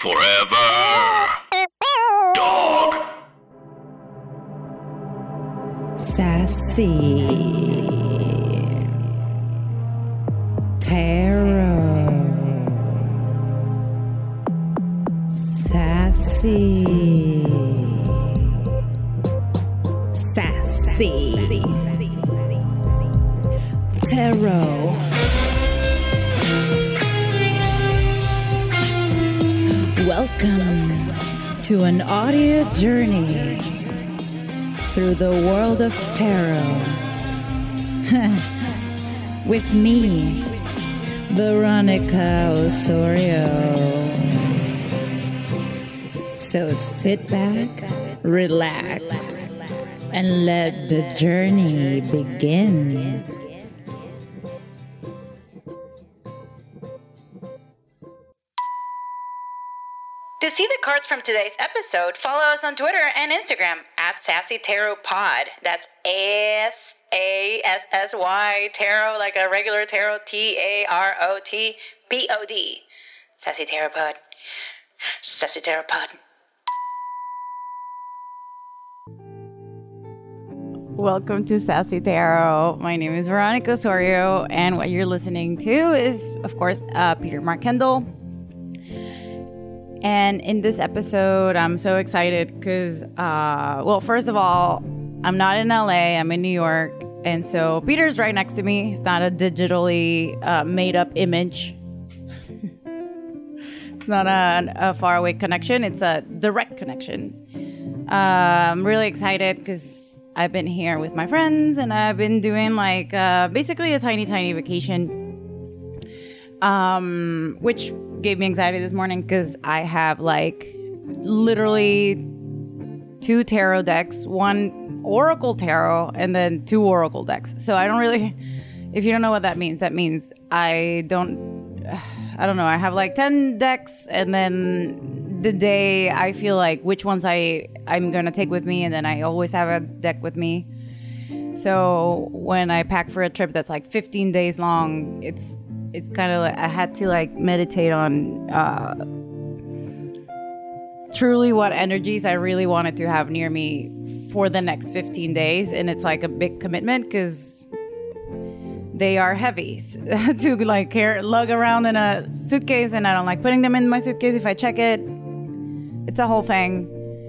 Forever. Dog. Sassy. Tarot. Sassy. Sassy. Tarot. Welcome to an audio journey through the world of tarot with me, Veronica Osorio. So sit back, relax, and let the journey begin. To see the cards from today's episode, follow us on Twitter and Instagram at Sassy Tarot Pod. That's SASSY Tarot, like a regular tarot, TAROTPOD. Sassy Tarot Pod. Sassy Tarot Pod. Welcome to Sassy Tarot. My name is Veronica Osorio, and what you're listening to is, of course, Peter Mark Kendall. And in this episode, I'm so excited because, well, first of all, I'm not in LA, I'm in New York. And so Peter's right next to me. It's not a digitally made up image. It's not a faraway connection. It's a direct connection. I'm really excited because I've been here with my friends and I've been doing like basically a tiny vacation, which gave me anxiety this morning because I have like literally 2 tarot decks, 1 Oracle tarot, and then 2 Oracle decks. So I don't really, if you don't know what that means I don't know. I have like 10 decks, and then the day I feel like which ones I'm gonna take with me, and then I always have a deck with me. So when I pack for a trip that's like 15 days long, it's kind of like I had to like meditate on truly what energies I really wanted to have near me for the next 15 days. And it's like a big commitment because they are heavy to like lug around in a suitcase, and I don't like putting them in my suitcase if I check it. It's a whole thing.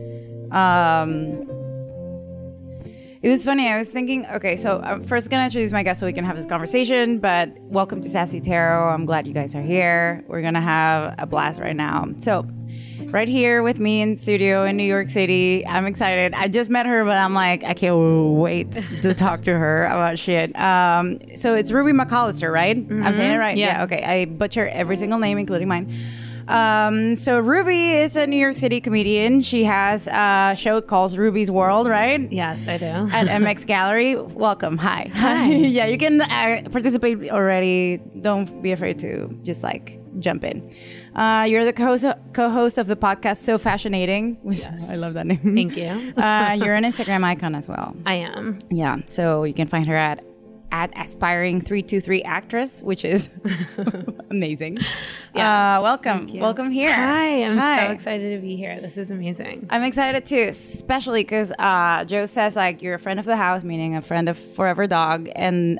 It was funny. I was thinking, okay, so I'm first going to introduce my guest so we can have this conversation, but welcome to Sassy Tarot. I'm glad you guys are here. We're going to have a blast right now. So right here with me in studio in New York City, I'm excited. I just met her, but I'm like, I can't wait to talk to her about shit. So it's Ruby McAllister, right? Mm-hmm. I'm saying it right? Yeah. Okay. I butcher every single name, including mine. So Ruby is a New York City comedian. She has a show called Ruby's World, right? Yes, I do. At MX Gallery. Welcome. Hi. Hi. Yeah, you can participate already. Don't be afraid to just like jump in. You're the co-host of the podcast So Fashionating, which yes. I love that name. Thank you. You're an Instagram icon as well. I am. Yeah, so you can find her at aspiring323actress, which is amazing. Yeah. Welcome here. Hi, I'm so excited to be here. This is amazing. I'm excited too, especially because Joe says like you're a friend of the house, meaning a friend of Forever Dog, and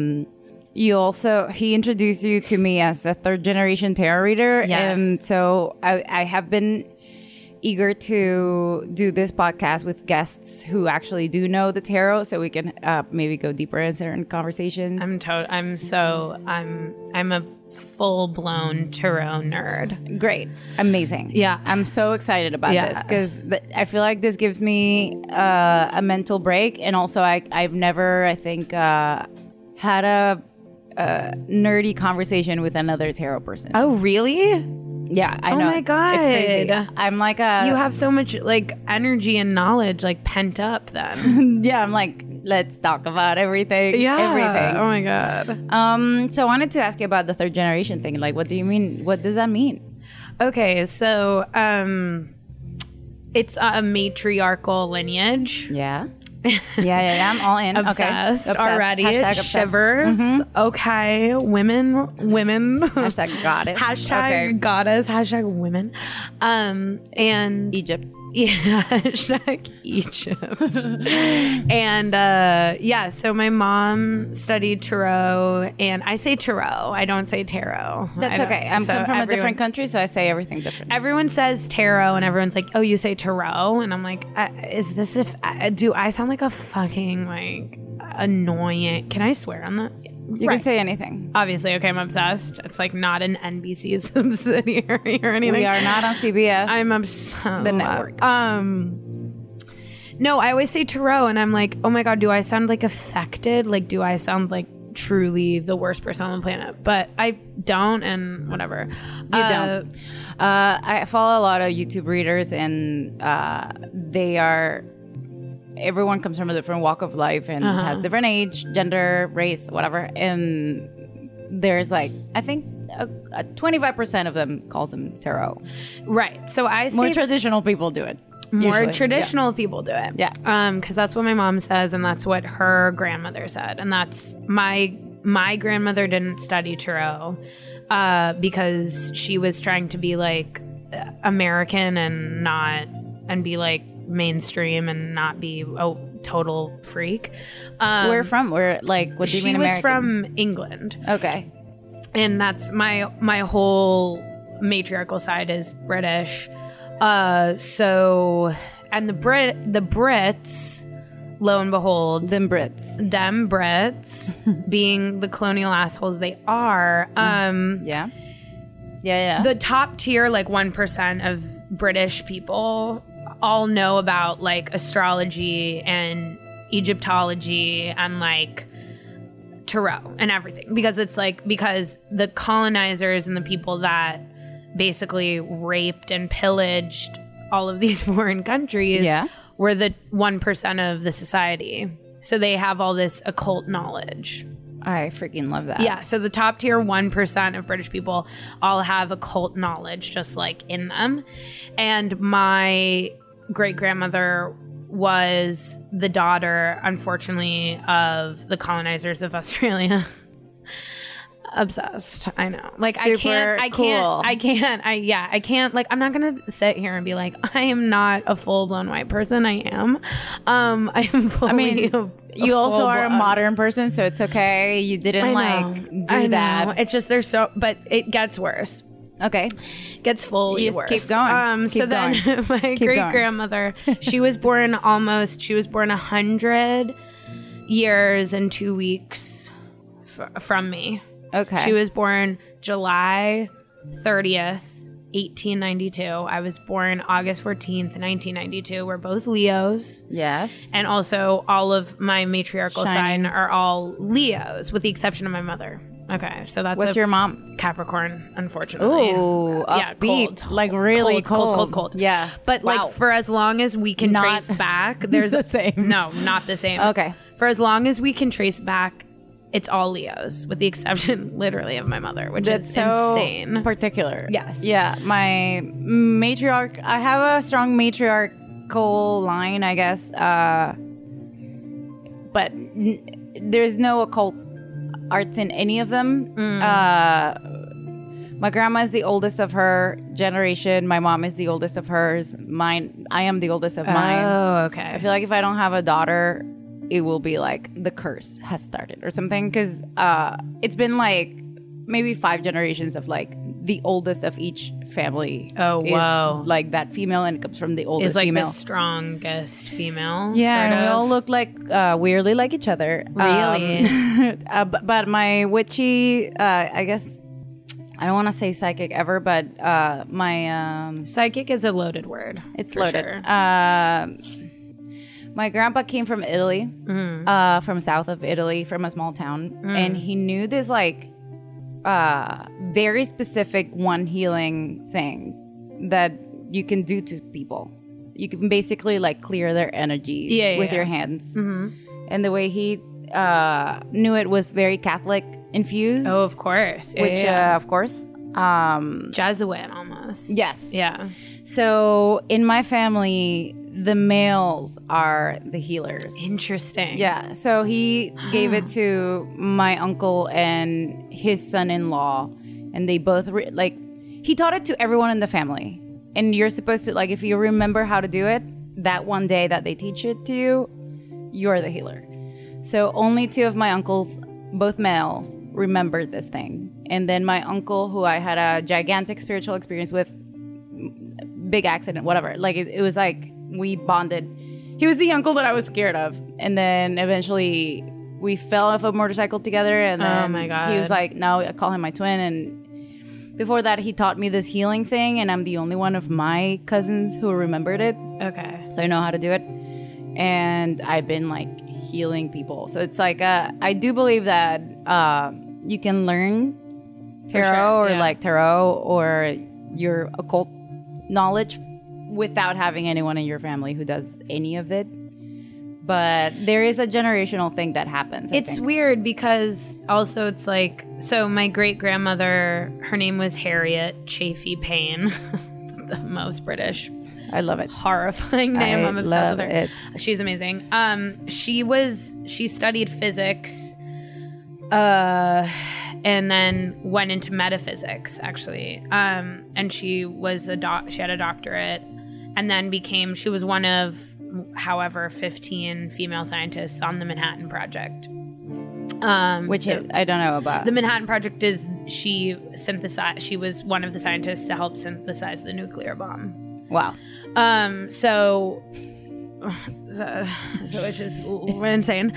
he introduced you to me as a 3rd generation tarot reader. Yes. And so I have been eager to do this podcast with guests who actually do know the tarot, so we can maybe go deeper in certain conversations. I'm a full-blown tarot nerd. Great. Amazing. Yeah. I'm so excited about this because I feel like this gives me a mental break, and also I've never, I think, had a nerdy conversation with another tarot person. Oh, really? Yeah, I know. Oh my God. It's crazy. I'm like you have so much like energy and knowledge like pent up then. Yeah, I'm like, let's talk about everything. Yeah. Everything. Oh my God. So I wanted to ask you about the 3rd generation thing. Like, what do you mean? What does that mean? Okay, so it's a matriarchal lineage. Yeah. Yeah. I'm all in. Obsessed, Okay. already. Hashtag obsessed. Shivers. Okay. Women. Hashtag goddess. Hashtag Okay. goddess. Hashtag women. And Egypt. yeah, hashtag Egypt. And so my mom studied tarot, and I say tarot. I don't say tarot. That's okay. I'm come from a different country, so I say everything different. Everyone says tarot, and everyone's like, "Oh, you say tarot," and I'm like, "Is this do I sound like a fucking like annoying? Can I swear on that?" You can say anything. Obviously, okay, I'm obsessed. It's like not an NBC subsidiary or anything. We are not on CBS. I'm obsessed. The network. No, I always say tarot, and I'm like, oh my God, do I sound like affected? Like, do I sound like truly the worst person on the planet? But I don't, and whatever. You don't. I follow a lot of YouTube readers, and they are. Everyone comes from a different walk of life and has different age, gender, race, whatever. And there's like, I think 25% of them calls them tarot. Right. So I say More traditional people do it. more usually. traditional people do it. Yeah. Because that's what my mom says, and that's what her grandmother said, and that's my grandmother didn't study tarot because she was trying to be like American and be like mainstream and not be a total freak. Where from? Where, like, what do you mean She was American? from England. Okay. And that's my whole matriarchal side is British. So, and the Brits, lo and behold, Them Brits. them Brits being the colonial assholes they are, Yeah. the top tier, like 1% of British people all know about like astrology and Egyptology and like tarot and everything, because the colonizers and the people that basically raped and pillaged all of these foreign countries were the 1% of the society. So they have all this occult knowledge. I freaking love that. Yeah, so the top tier 1% of British people all have occult knowledge just like in them. And my great-grandmother was the daughter, unfortunately, of the colonizers of Australia. Obsessed. I know. Like, Super I cool. can't, like, I'm not gonna sit here and be like, I am not a full-blown white person. I am. I am fully I mean, you also are a full-blown- modern person, so it's okay. You didn't I do know. that. It's just but it gets worse. Okay. Gets fully You just worse. keep going. So Keep then going. my Keep great grandmother, she was born 100 years and 2 weeks from me. Okay. She was born July 30th, 1892. I was born August 14th, 1992. We're both Leos. Yes. And also all of my matriarchal Shining. sign are all Leos, with the exception of my mother. Okay, so that's What's your mom? Capricorn, unfortunately. Ooh, upbeat. Like really cold. Yeah. But Wow. like for as long as we can Not trace back, there's the same. No, not the same. Okay. For as long as we can trace back, it's all Leos, with the exception literally of my mother, which That's is so insane. particular. Yes. Yeah. My matriarch, I have a strong matriarchal line, I guess. But there's no occult arts in any of them. My grandma is the oldest of her generation. My mom is the oldest of hers. I am the oldest of mine. Oh, okay. I feel like if I don't have a daughter, it will be like the curse has started or something, because it's been like maybe 5 generations of like the oldest of each family. Oh, is wow. like that female, and it comes from the oldest Is like female. the strongest female. Yeah, sort and we of. all look like weirdly like each other. Really? But my witchy, I guess, I don't want to say psychic ever, but my Psychic is a loaded word. it's for loaded. sure. My grandpa came from Italy, from south of Italy, from a small town, and he knew this like very specific one healing thing that you can do to people. You can basically like clear their energies with your hands. And the way he knew it was very Catholic infused. Oh, of course. Yeah, which yeah. of course. Jesuit almost. Yes. Yeah. So in my family, the males are the healers. Interesting. Yeah. So he gave it to my uncle and his son-in-law, and they both he taught it to everyone in the family. And you're supposed to, like, if you remember how to do it, that one day that they teach it to you, you're the healer. So only 2 of my uncles, both males, remembered this thing. And then my uncle, who I had a gigantic spiritual experience with, big accident, whatever. Like, it was like we bonded. He was the uncle that I was scared of. And then eventually we fell off a motorcycle together. And then oh my God. He was like, no, I call him my twin. And before that, he taught me this healing thing, and I'm the only one of my cousins who remembered it. Okay. So I know how to do it. And I've been, like, healing people. So it's like, I do believe that you can learn tarot or your occult knowledge without having anyone in your family who does any of it. But there is a generational thing that happens. It's weird because also it's like, so my great-grandmother, her name was Harriet Chafee Payne. The most British. I love it. Horrifying name. I'm obsessed with her. It. She's amazing. She studied physics and then went into metaphysics, actually. And she had a doctorate, and then she was one of 15 female scientists on the Manhattan Project. Which I don't know about. The Manhattan Project is she was one of the scientists to help synthesize the nuclear bomb. Wow. So which is insane.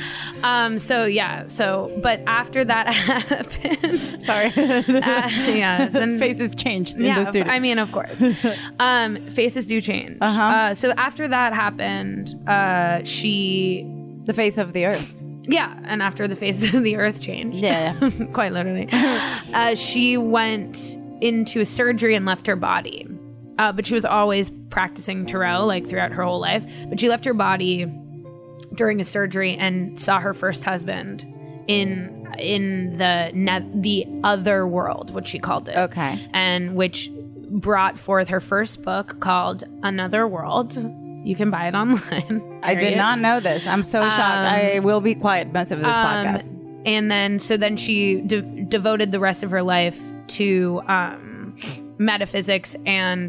But after that happened, sorry. Faces changed in the studio. I mean, of course. Faces do change. So after that happened, the face of the earth. Yeah, and after the face of the earth changed. Yeah. Quite literally. She went into a surgery and left her body. But she was always practicing tarot, like, throughout her whole life. But she left her body during a surgery and saw her first husband in the other world, which she called it. Okay. And which brought forth her first book called Another World. You can buy it online. I did not know this. I'm so shocked. I will be quiet most of this podcast. And then she devoted the rest of her life to metaphysics and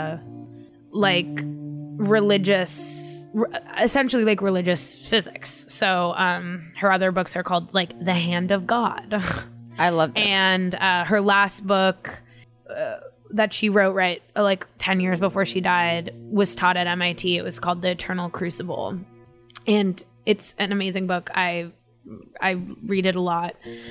essentially religious physics. So her other books are called, like, The Hand of God. I love this. And her last book that she wrote 10 years before she died was taught at MIT. It was called The Eternal Crucible, and it's an amazing book. I read it a lot.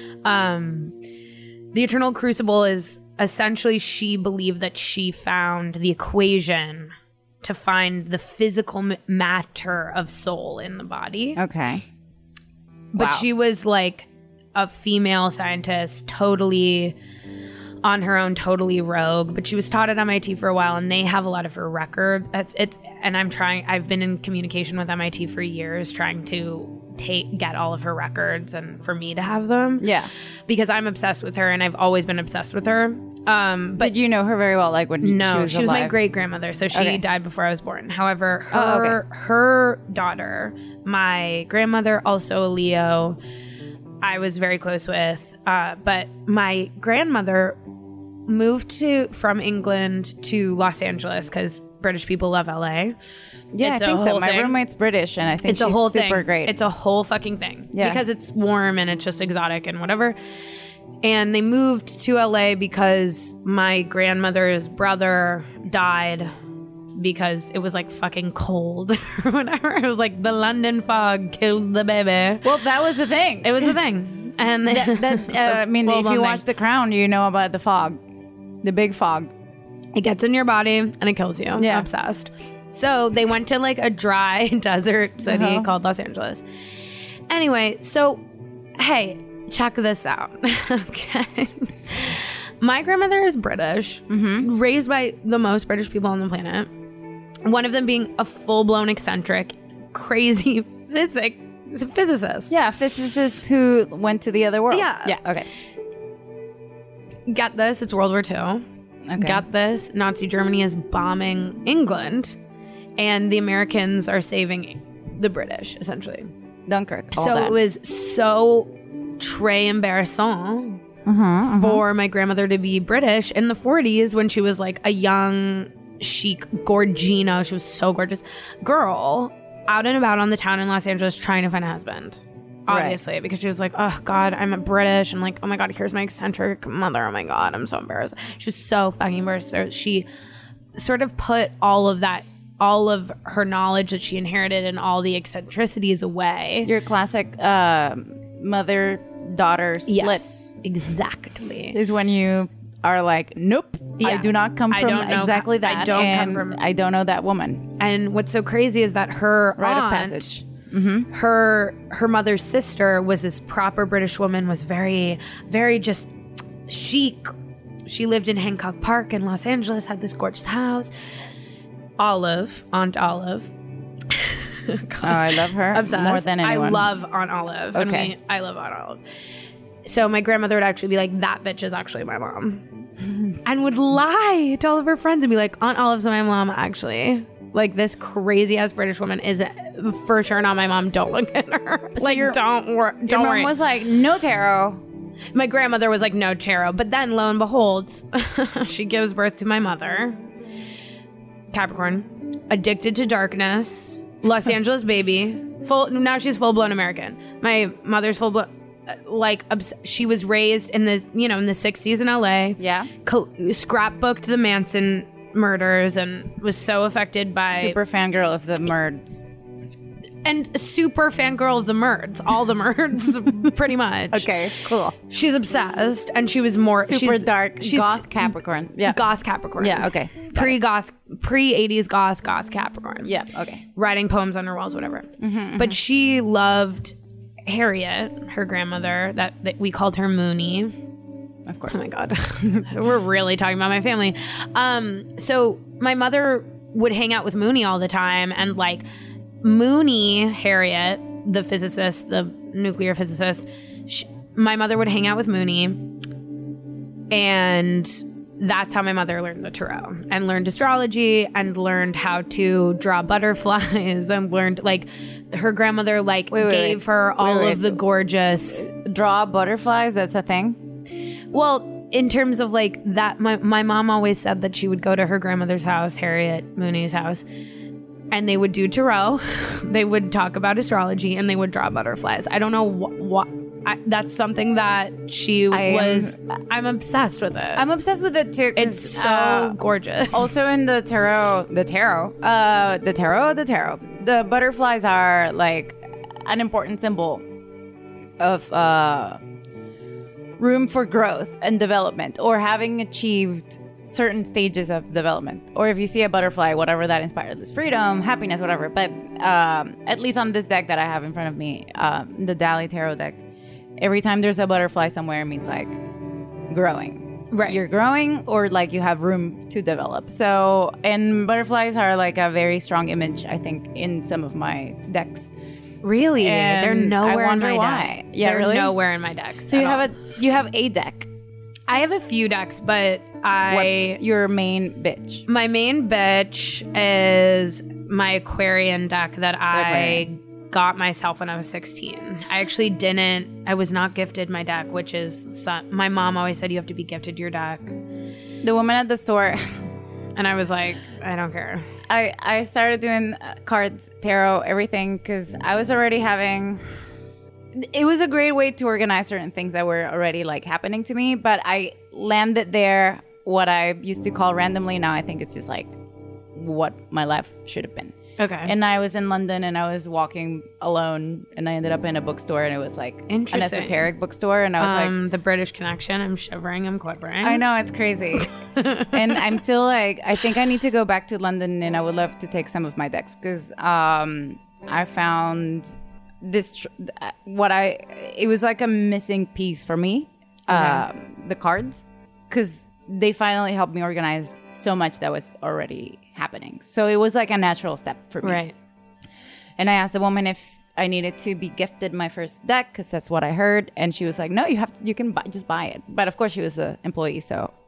The Eternal Crucible is essentially, she believed that she found the equation to find the physical matter of soul in the body. Okay. But she was like a female scientist, totally on her own, totally rogue. But she was taught at MIT for a while, and they have a lot of her record. And I've been in communication with MIT for years, trying to get all of her records and for me to have them. Yeah. Because I'm obsessed with her, and I've always been obsessed with her. But did you know her very well? Like, when she was alive? My great grandmother, so she died before I was born. However, her daughter, my grandmother, also a Leo, I was very close with. But my grandmother moved from England to Los Angeles because British people love LA. Yeah, I think so. My roommate's British, and I think she's super great. It's a whole fucking thing. Yeah. Because it's warm and it's just exotic and whatever. And they moved to LA because my grandmother's brother died because it was like fucking cold or whatever. It was like the London fog killed the baby. Well, that was the thing. It was the thing. And I mean, if you watch The Crown, you know about the fog, the big fog. It gets in your body and it kills you. Yeah. Obsessed. So they went to like a dry desert city called Los Angeles. Anyway, so, hey, check this out. Okay. My grandmother is British, raised by the most British people on the planet. One of them being a full-blown eccentric, crazy physicist. Yeah, physicist who went to the other world. Yeah. Okay. Get this, it's World War II. Okay. Get this, Nazi Germany is bombing England. and the Americans are saving the British, essentially. Dunkirk. So it was so très embarrassant for my grandmother to be British in the 40s when she was like a young, chic, gorgino. She was so gorgeous. Girl out and about on the town in Los Angeles trying to find a husband. Obviously, because she was like, oh God, I'm a British. And like, oh my God, here's my eccentric mother. Oh my God, I'm so embarrassed. She was so fucking embarrassed. So she sort of put all of her knowledge that she inherited and all the eccentricities away. Your classic mother-daughter split. Yes, exactly. Is when you are like, nope, I do not come from exactly that. I don't know that woman. And what's so crazy is that her rite aunt, of passage. Her mother's sister was this proper British woman, was very, very just chic. She lived in Hancock Park in Los Angeles, had this gorgeous house. Aunt Olive. God. Oh, I love her. Obsessed. More than anyone. I love Aunt Olive. Okay. I love Aunt Olive. So my grandmother would actually be like, that bitch is actually my mom. And would lie to all of her friends and be like, Aunt Olive's my mom, actually. Like, this crazy ass British woman is for sure not my mom. Don't look at her. So like, don't worry. Your mom was like, no tarot. My grandmother was like, no tarot. But then, lo and behold, she gives birth to my mother. Capricorn. Addicted to darkness. Los Angeles baby. Now she's full-blown American. My mother's full-blown... she was raised in the, in the 60s in LA. Yeah. Scrapbooked the Manson murders and was so affected by super fangirl of the Murds and super fangirl of the Murds, all the Murds, pretty much. Okay, cool. She's obsessed, and she was more super dark. She's goth Capricorn. Yeah, goth Capricorn. Yeah, okay. Pre-goth, pre-80s goth Capricorn. Yeah, okay. Writing poems on her walls, whatever. But she loved Harriet, her grandmother. That we called her Mooney. Of course. Oh my God. We're really talking about my family. So my mother would hang out with Mooney all the time. And like Mooney, Harriet, the physicist, the nuclear physicist, my mother would hang out with Mooney. And that's how my mother learned the tarot and learned astrology and learned how to draw butterflies and learned like her grandmother gave her all of the gorgeous... Draw butterflies? That's a thing? Well, in terms of like that, my mom always said that she would go to her grandmother's house, Harriet Mooney's house, and they would do tarot, they would talk about astrology, and they would draw butterflies. I don't know what. That's something that I'm obsessed with it. I'm obsessed with it too. It's so gorgeous. Also in the butterflies are like an important symbol of room for growth and development, or having achieved certain stages of development. Or if you see a butterfly, whatever that inspired is freedom, happiness, whatever. But at least on this deck that I have in front of me, the Dali Tarot deck, every time there's a butterfly somewhere, it means like growing. Right. You're growing, or like you have room to develop. So, and butterflies are like a very strong image, I think, in some of my decks. Really? And they're nowhere in my why. deck. Yeah, they're really? nowhere in my deck. So you have a deck. I have a few decks, but What's your main bitch? My main bitch is my Aquarian deck that I got myself when I was 16. I was not gifted my deck, which is, my mom always said you have to be gifted your deck. The woman at the store... And I was like, I don't care. I started doing cards, tarot, everything, because I was already having... It was a great way to organize certain things that were already like happening to me, but I landed there what I used to call randomly. Now I think it's just like what my life should have been. Okay. And I was in London and I was walking alone and I ended up in a bookstore and it was like an esoteric bookstore. And I was like... The British Connection. I'm shivering. I'm quivering. I know. It's crazy. And I'm still like... I think I need to go back to London and I would love to take some of my decks because I found this... It was like a missing piece for me. The cards. Because they finally helped me organize so much that was already happening. So it was like a natural step for me. Right. And I asked the woman if I needed to be gifted my first deck because that's what I heard. And she was like, no, you can just buy it. But of course she was an employee, so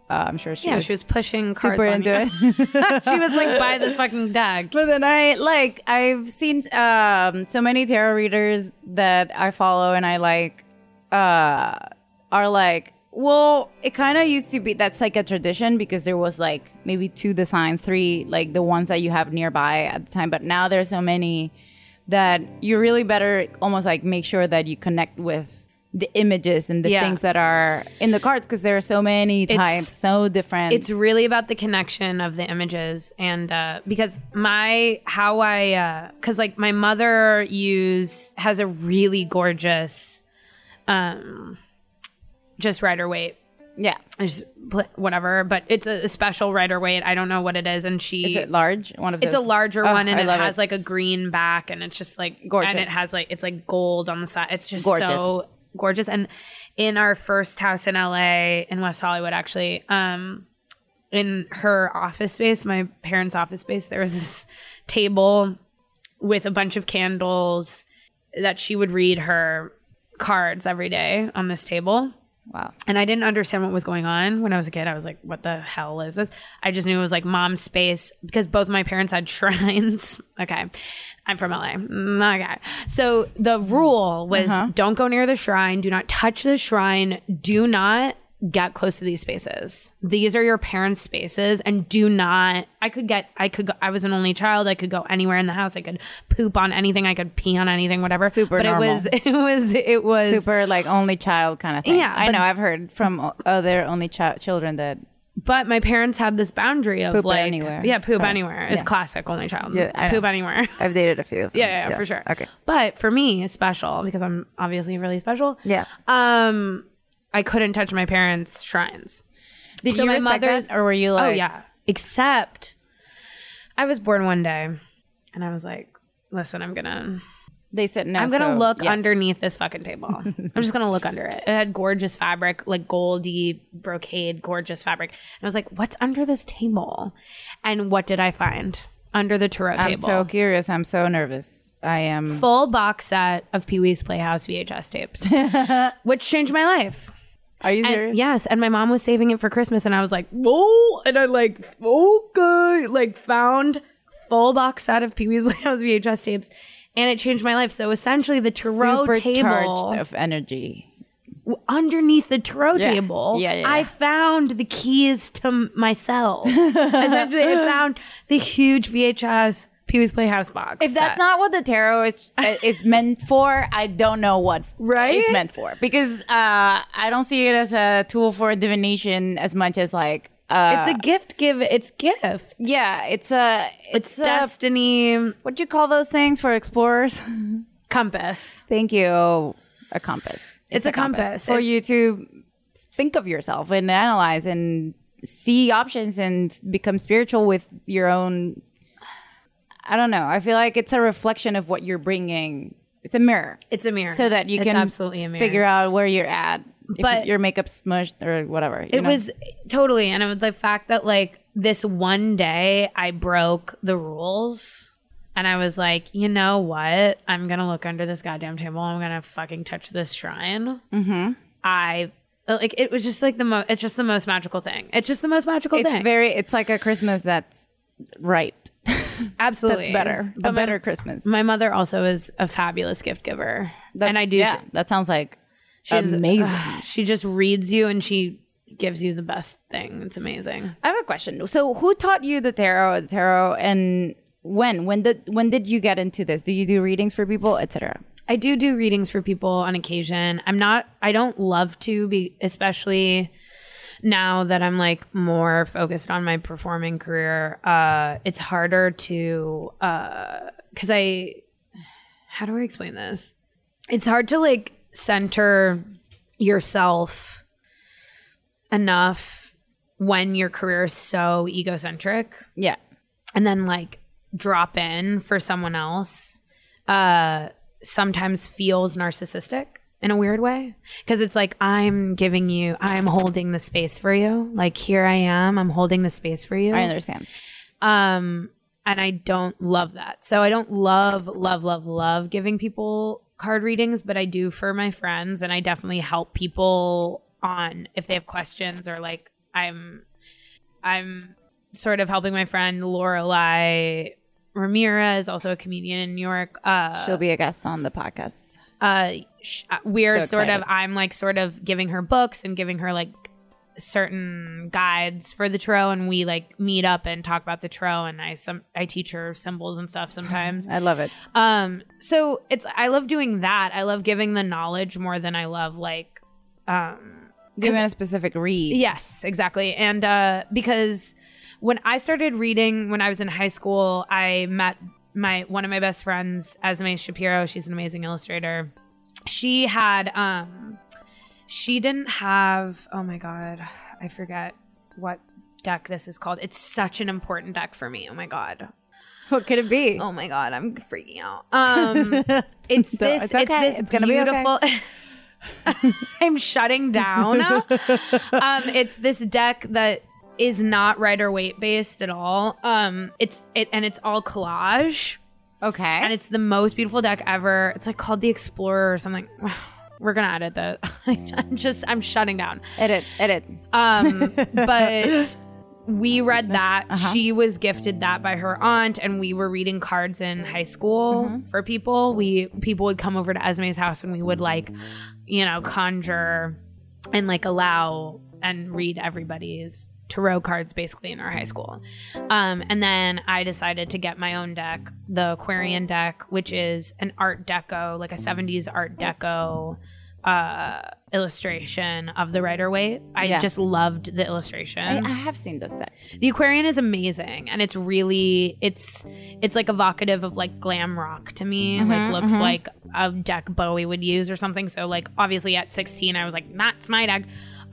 I'm sure she was pushing cards super on into you. it. She was like, buy this fucking deck. But then I've seen so many tarot readers that I follow and I like are like, well, it kind of used to be, that's like a tradition because there was like maybe 2 designs, 3, like the ones that you have nearby at the time. But now there's so many that you really better almost like make sure that you connect with the images and the things that are in the cards because there are so many types, so different. It's really about the connection of the images and because because like my mother has a really gorgeous just Rider-Waite. Yeah. Whatever, but it's a special Rider-Waite. I don't know what it is. And is it large? One of those? It's a larger one and it has like a green back and it's just like gorgeous. And it has like, it's like gold on the side. It's just gorgeous. So gorgeous. And in our first house in LA, in West Hollywood, actually, in her office space, my parents' office space, there was this table with a bunch of candles that she would read her cards every day on this table. Wow. And I didn't understand what was going on when I was a kid. I was like, what the hell is this? I just knew it was like mom's space because both my parents had shrines. Okay. I'm from LA. Okay. So the rule was don't go near the shrine. Do not touch the shrine. Do not get close to these spaces. These are your parents' spaces and do not, I was an only child. I could go anywhere in the house. I could poop on anything. I could pee on anything, whatever. Super but normal. It was super like only child kind of thing. Yeah. I know. I've heard from other only children that. But my parents had this boundary of poop like anywhere. Yeah, poop anywhere. It's classic only child. Yeah, poop anywhere. I've dated a few of them. Yeah, for sure. Okay. But for me, it's special because I'm obviously really special. Yeah. I couldn't touch my parents' shrines. Did you respect that, or were you like? Oh yeah. Except I was born one day and I was like, listen, They said no. I'm gonna look underneath this fucking table. I'm just gonna look under it. It had gorgeous fabric, like goldy brocade, gorgeous fabric. And I was like, what's under this table? And what did I find under the tarot table? I'm so curious. I'm so nervous. I am. Full box set of Pee-wee's Playhouse VHS tapes, which changed my life. Are you serious? Yes. And my mom was saving it for Christmas and I was like, whoa. And I like, okay, like found full box set of Pee-wee's Playhouse VHS tapes. And it changed my life. So essentially the tarot table of energy. Underneath the tarot table, I found the keys to myself. Essentially, I found the huge VHS Pee-wee's Playhouse box. If that's not what the tarot is meant for, I don't know what it's meant for. Because I don't see it as a tool for divination as much as like it's a gift. It's gifts. Yeah, it's destiny. What do you call those things for explorers? Compass. Thank you. A compass. It's a compass for you to think of yourself and analyze and see options and become spiritual with your own. I don't know. I feel like it's a reflection of what you're bringing. It's a mirror. It's a mirror. So that you can absolutely a mirror. Figure out where you're at. But if your makeup's smushed or whatever. It was totally. And it was the fact that like this one day I broke the rules and I was like, you know what? I'm going to look under this goddamn table. I'm going to fucking touch this shrine. Mm-hmm. It was just like it's just the most magical thing. It's just the most magical thing. It's like a Christmas that's right. Absolutely. That's better. A better Christmas. My mother also is a fabulous gift giver. And I do. Yeah, that sounds like she's amazing. She just reads you and she gives you the best thing. It's amazing. I have a question. So who taught you the tarot and when did you get into this? Do you do readings for people, etc.? I do readings for people on occasion. I don't love to be, especially now that I'm like more focused on my performing career. It's harder to, how do I explain this? It's hard to like center yourself enough when your career is so egocentric. Yeah. And then like drop in for someone else sometimes feels narcissistic in a weird way. Because it's like, I'm holding the space for you. Like, here I am. I'm holding the space for you. I understand. And I don't love that. So I don't love giving people card readings, but I do for my friends. And I definitely help people on if they have questions or like, I'm sort of helping my friend Lorelai Ramirez, also a comedian in New York. She'll be a guest on the podcast. We're So sort of, excited. I'm like sort of giving her books and giving her like certain guides for the tarot, and we like meet up and talk about the tarot, and I teach her symbols and stuff sometimes. I love it. So I love doing that. I love giving the knowledge more than I love like Giving a specific read. Yes, exactly. And because when I started reading when I was in high school, I met one of my best friends, Esme Shapiro. She's an amazing illustrator. She had she didn't have, oh my God, I forget what deck this is called. It's such an important deck for me. Oh my God. What could it be? Oh my God, I'm freaking out. It's this. It's okay. It's this It's gonna be okay. beautiful. I'm shutting down. It's this deck that is not Rider-Waite based at all. It's all collage, Okay. and it's the most beautiful deck ever. It's like called the Explorer or something. We're gonna edit that. I'm shutting down. Edit. But we read that. She was gifted that by her aunt, and we were reading cards in high school for people. People would come over to Esme's house, and we would like, conjure and like allow and read everybody's tarot cards basically in our high school. And then I decided to get my own deck, the Aquarian deck, which is an Art Deco, like a 70s Art Deco illustration of the Rider-Waite. I just loved the illustration. I have seen this deck. The Aquarian is amazing, and it's really it's like evocative of like glam rock to me. Like looks like a deck Bowie would use or something. So like obviously at 16 I was like, that's my deck.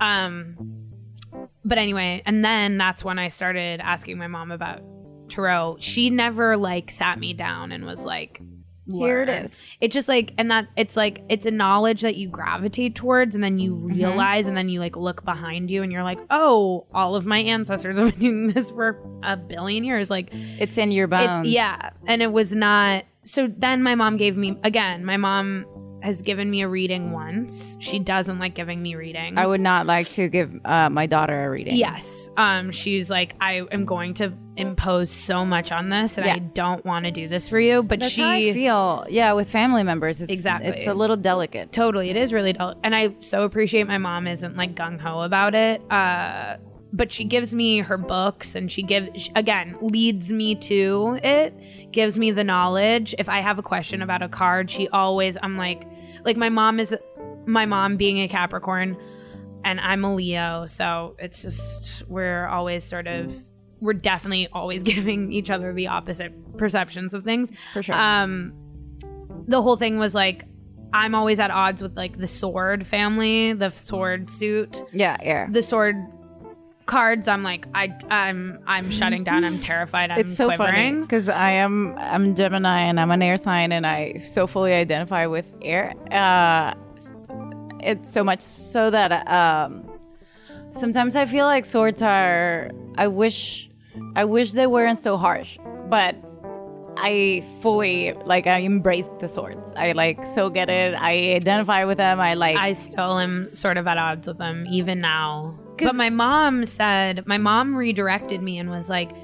But anyway, and then that's when I started asking my mom about tarot. She never like sat me down and was like, Here it learn. is. It's just like, and that it's like, it's a knowledge that you gravitate towards, and then you realize, and then you like look behind you and you're like, oh, all of my ancestors have been doing this for a billion years. Like It's in your bones. yeah. And it was not, so then my mom my mom has given me a reading once. She doesn't like giving me readings. I would not like to give my daughter a reading. Yes. She's like, I am going to impose so much on this, and I don't want to do this for you. But That's how I feel. Yeah, with family members. It's, Exactly. It's a little delicate. Totally. It is really dull. And I so appreciate my mom isn't like gung-ho about it. But she gives me her books, and she leads me to it, gives me the knowledge. If I have a question about a card, I'm like my mom being a Capricorn, and I'm a Leo. So it's just, we're definitely always giving each other the opposite perceptions of things. For sure. The whole thing was like, I'm always at odds with like the sword family, the sword suit. Yeah. The sword cards, I'm like, I'm shutting down. I'm terrified. I'm It's so quivering. funny because I'm Gemini and I'm an air sign, and I so fully identify with air. It's so much so that sometimes I feel like swords are. I wish they weren't so harsh, but I fully I embrace the swords. I so get it. I identify with them. I still am sort of at odds with them even now. But my mom redirected me and was like,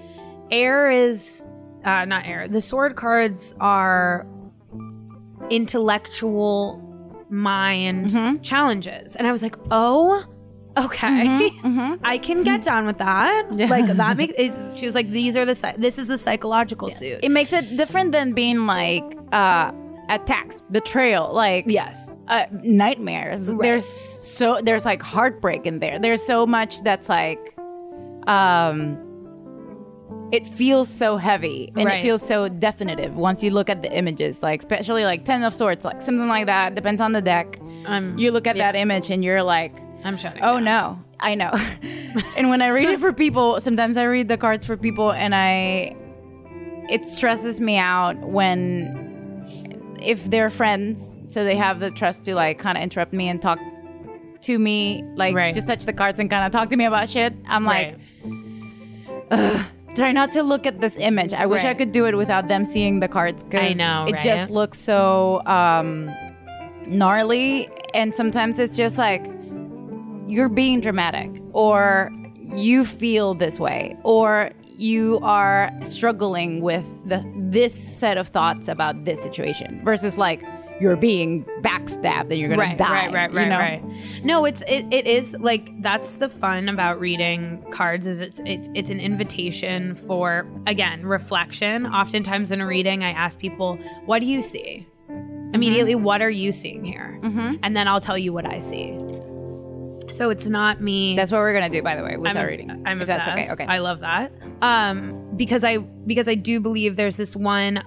not air. The sword cards are intellectual mind challenges. And I was like, oh, okay. I can get down with that. Yeah. Like that she was like, this is the psychological suit. It makes it different than being attacks, betrayal, nightmares. Right. There's like heartbreak in there. There's so much that's like, it feels so heavy and it feels so definitive once you look at the images, like especially like 10 of Swords, like something like that. Depends on the deck. You look at that image and you're like, I'm shutting oh down. no, I know. And when I read it for people, sometimes I read the cards for people, and it stresses me out if they're friends, so they have the trust to kind of interrupt me and talk to me, just touch the cards and kind of talk to me about shit. I'm like, try not to look at this image. I wish I could do it without them seeing the cards, because I know, it just looks so gnarly. And sometimes it's just like, you're being dramatic, or you feel this way, or you are struggling with this set of thoughts about this situation, versus like you're being backstabbed and you're gonna die. Right. No, it is like, that's the fun about reading cards, is it's an invitation for, again, reflection. Oftentimes in a reading, I ask people, what do you see? Immediately, what are you seeing here? And then I'll tell you what I see. So it's not me. That's what we're gonna do, by the way, with our reading. I'm if obsessed. That's okay. I love that. Because I do believe there's this one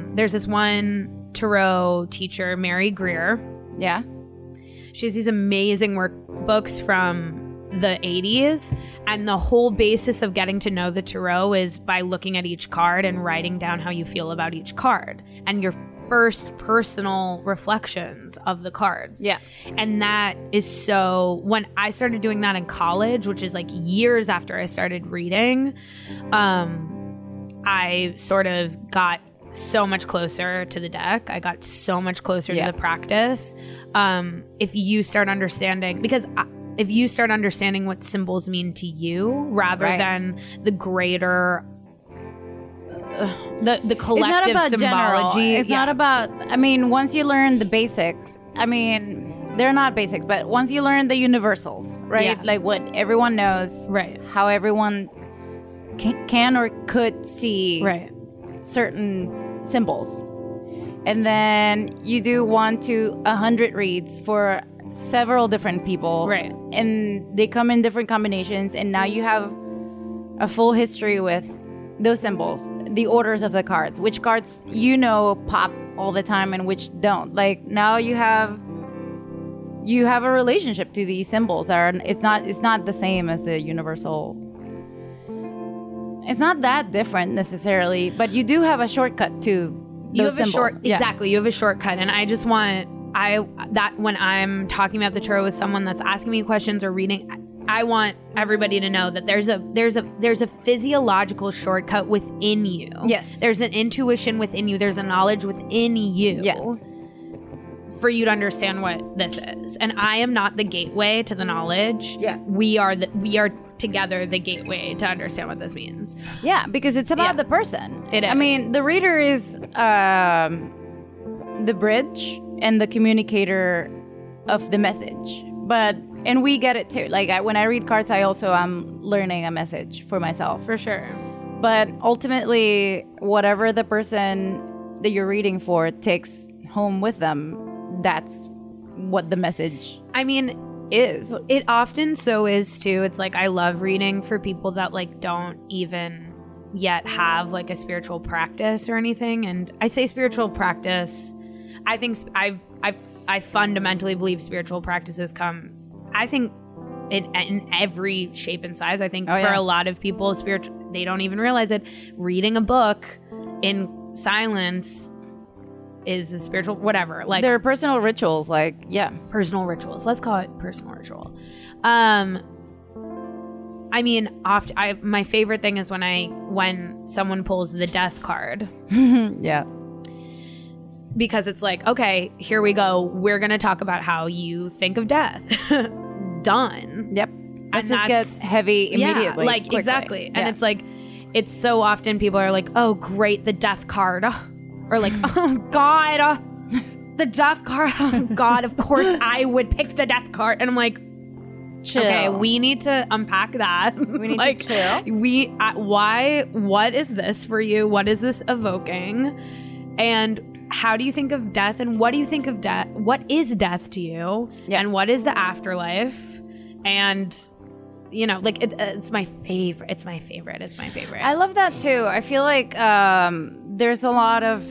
tarot teacher, Mary Greer. Yeah. She has these amazing workbooks from the 80s, and the whole basis of getting to know the tarot is by looking at each card and writing down how you feel about each card and your first personal reflections of the cards. Yeah. And that is so, when I started doing that in college, which is like years after I started reading, I sort of got so much closer to the deck. I got so much closer to the practice. If you start understanding what symbols mean to you, rather than the greater, the collective symbology. It's not about, I mean, once you learn the basics, I mean, they're not basics, but once you learn the universals, right? Yeah. Like what everyone knows, right? How everyone can or could see certain symbols. And then you do 1 to 100 reads for several different people. Right. And they come in different combinations, and now you have a full history with those symbols, the orders of the cards, which cards pop all the time and which don't. Like now you have a relationship to these symbols that it's not the same as the universal. It's not that different necessarily, but you do have a shortcut to those symbols. Exactly, you have a shortcut, and I just want that when I'm talking about the tarot with someone that's asking me questions or reading, I want everybody to know that there's a physiological shortcut within you. Yes. There's an intuition within you. There's a knowledge within you for you to understand what this is. And I am not the gateway to the knowledge. Yeah. We are together the gateway to understand what this means. Yeah, because it's about the person. It is. I mean, the reader is the bridge and the communicator of the message. And we get it too. Like when I read cards, I also am learning a message for myself. For sure. But ultimately, whatever the person that you're reading for takes home with them, that's what the message is. It often so is too. It's like I love reading for people that like don't even yet have like a spiritual practice or anything. And I say spiritual practice, I think I fundamentally believe spiritual practices come, I think, in every shape and size. I think for a lot of people, they don't even realize it. Reading a book in silence is a spiritual whatever. Like there are personal rituals, personal rituals. Let's call it personal ritual. I mean, my favorite thing is when someone pulls the death card. Yeah. Because it's like, okay, here we go. We're going to talk about how you think of death. Done. Yep. Let's just get heavy immediately. Yeah, like quickly. Exactly. And it's like, it's so often people are like, oh, great, the death card. Or like, oh, God, the death card. Oh, God, of course I would pick the death card. And I'm like, chill. Okay, we need to unpack that. We need to chill. What is this for you? What is this evoking? And how do you think of death, and what do you think of death? What is death to you? Yeah. And what is the afterlife? And like it's my favorite. It's my favorite. I love that too. I feel like there's a lot of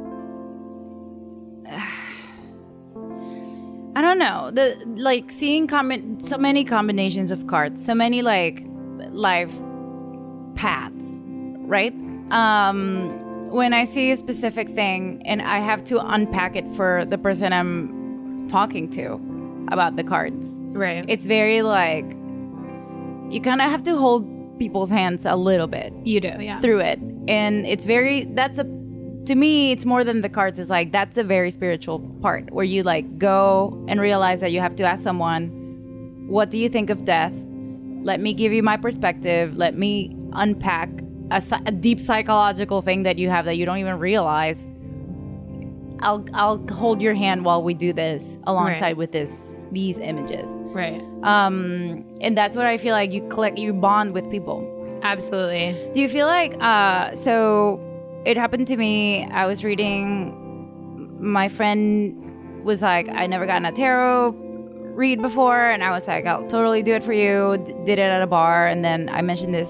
I don't know, seeing so many combinations of cards, so many like life paths, right? When I see a specific thing and I have to unpack it for the person I'm talking to about the cards, right? It's very like you kind of have to hold people's hands a little bit. You do, yeah. Through it, and it's very. To me, it's more than the cards. It's like that's a very spiritual part where you like go and realize that you have to ask someone, "What do you think of death? Let me give you my perspective. Let me unpack a deep psychological thing that you have that you don't even realize. I'll hold your hand while we do this alongside with these images. Right. And that's what I feel like you bond with people. Absolutely. Do you feel like so it happened to me. I was reading, my friend was like, I never gotten a tarot read before, and I was like, I'll totally do it for you. Did it at a bar, and then I mentioned this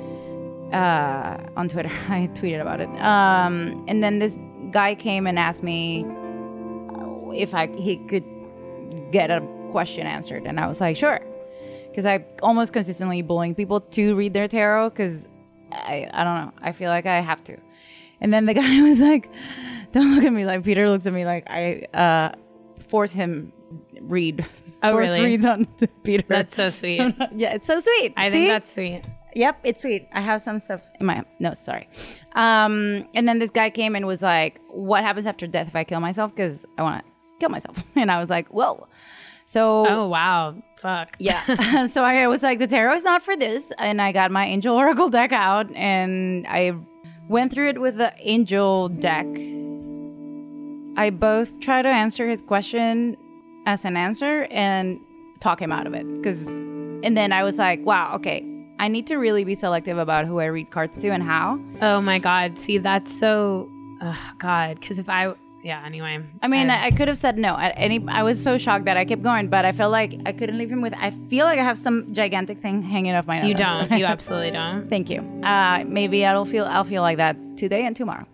on Twitter. I tweeted about it. And then this guy came and asked me if he could get a question answered, and I was like, sure, because I almost consistently bullying people to read their tarot because I don't know, I feel like I have to. And then the guy was like, don't look at me like Peter looks at me like I force him read. Oh, force really? reads on Peter. That's so sweet. Yeah, it's so sweet. I think that's sweet. Yep, it's sweet. I have some stuff in my notes, sorry. And then this guy came and was like, what happens after death if I kill myself? Because I want to kill myself. And I was like, whoa. So, oh, wow. Fuck. Yeah. So I was like, the tarot is not for this. And I got my Angel Oracle deck out and I went through it with the Angel deck. I both try to answer his question as an answer and talk him out of it. And then I was like, wow, okay, I need to really be selective about who I read cards to and how. Oh my God. See, that's so, God. Because anyway. I mean, I could have said no at any. I was so shocked that I kept going, but I felt like I couldn't leave him with. I feel like I have some gigantic thing hanging off my nose. You don't. You absolutely don't. Thank you. Maybe I'll feel like that today and tomorrow.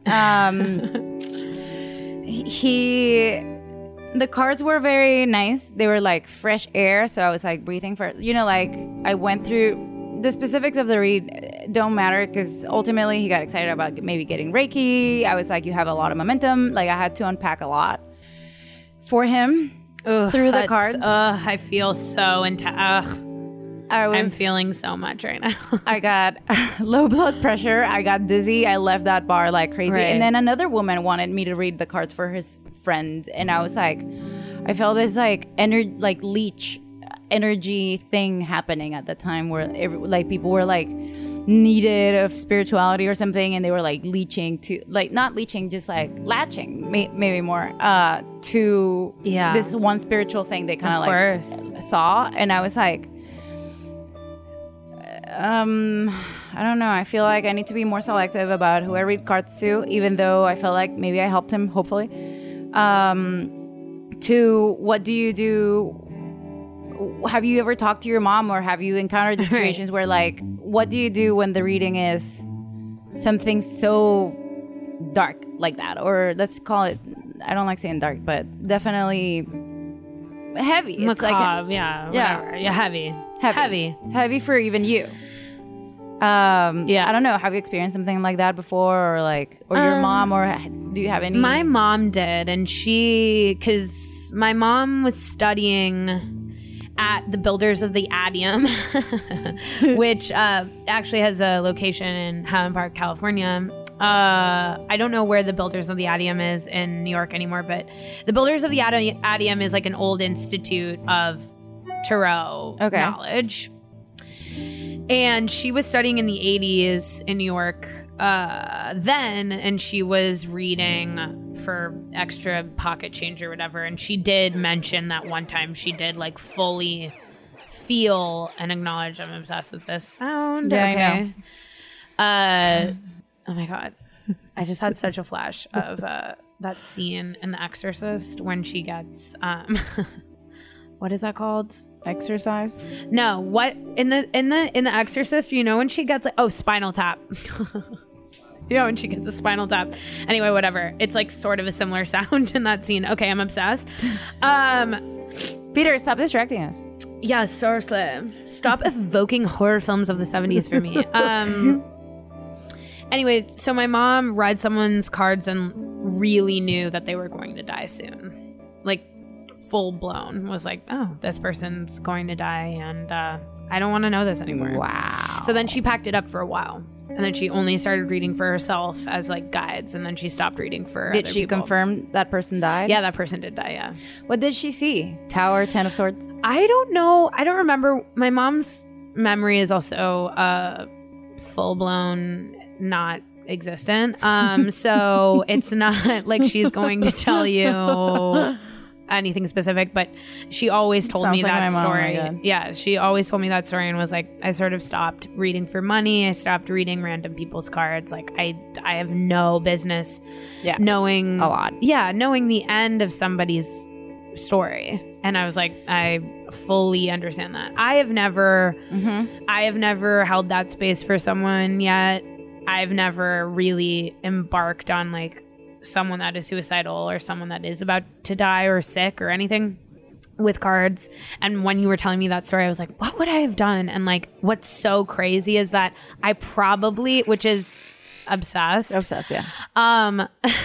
The cards were very nice. They were like fresh air, so I was like breathing for. Like I went through. The specifics of the read don't matter because ultimately he got excited about maybe getting Reiki. I was like, you have a lot of momentum. Like I had to unpack a lot for him through the cards. I feel so I'm feeling so much right now. I got low blood pressure. I got dizzy. I left that bar like crazy. Right. And then another woman wanted me to read the cards for his friend. And I was like, I felt this like leech energy thing happening at the time where people were like needed of spirituality or something, and they were like leeching to not leeching, just like latching maybe more to this one spiritual thing they kind of like saw. And I was like, I don't know, I feel like I need to be more selective about who I read cards to, even though I felt like maybe I helped him, hopefully. To what do you do? Have you ever talked to your mom, or have you encountered the situations where like, what do you do when the reading is something so dark like that? Or let's call it, I don't like saying dark, but definitely heavy. It's macabre, heavy for even you. I don't know. Have you experienced something like that before, or your mom, or do you have any? My mom did, and because my mom was studying at the Builders of the Adium, which actually has a location in Highland Park, California. I don't know where the Builders of the Adium is in New York anymore, but the Builders of the Adium is like an old institute of tarot knowledge. And she was studying in the 80s in New York then, and she was reading for extra pocket change or whatever. And she did mention that one time she did like fully feel and acknowledge, I'm obsessed with this sound. Yeah, okay. I know. Oh my God. I just had such a flash of that scene in The Exorcist when she gets, what is that called? Exercise? No, what in the Exorcist, when she gets Spinal Tap. When she gets a spinal tap. Anyway, whatever. It's like sort of a similar sound in that scene. Okay, I'm obsessed. Peter, stop distracting us. Yeah, seriously. Stop evoking horror films of the 70s for me. Anyway, so my mom read someone's cards and really knew that they were going to die soon. Like, full blown. Was like, oh, this person's going to die, and I don't want to know this anymore. Wow. So then she packed it up for a while. And then she only started reading for herself as like guides, and then she stopped reading for Did other she people. confirm that person died? Yeah, that person did die, yeah. What did she see? Tower, 10 of Swords? I don't know. I don't remember. My mom's memory is also full blown not existent. So it's not like she's going to tell you anything specific, but she always told me that story. Yeah, she always told me that story and was like, I sort of stopped reading for money. I stopped reading random people's cards. Like I have no business knowing a lot. Yeah, knowing the end of somebody's story. And I was like, I fully understand that. I have never held that space for someone yet. I've never really embarked on like someone that is suicidal or someone that is about to die or sick or anything with cards. And when you were telling me that story, I was like, what would I have done? And like, what's so crazy is that I probably, which is obsessed, yeah.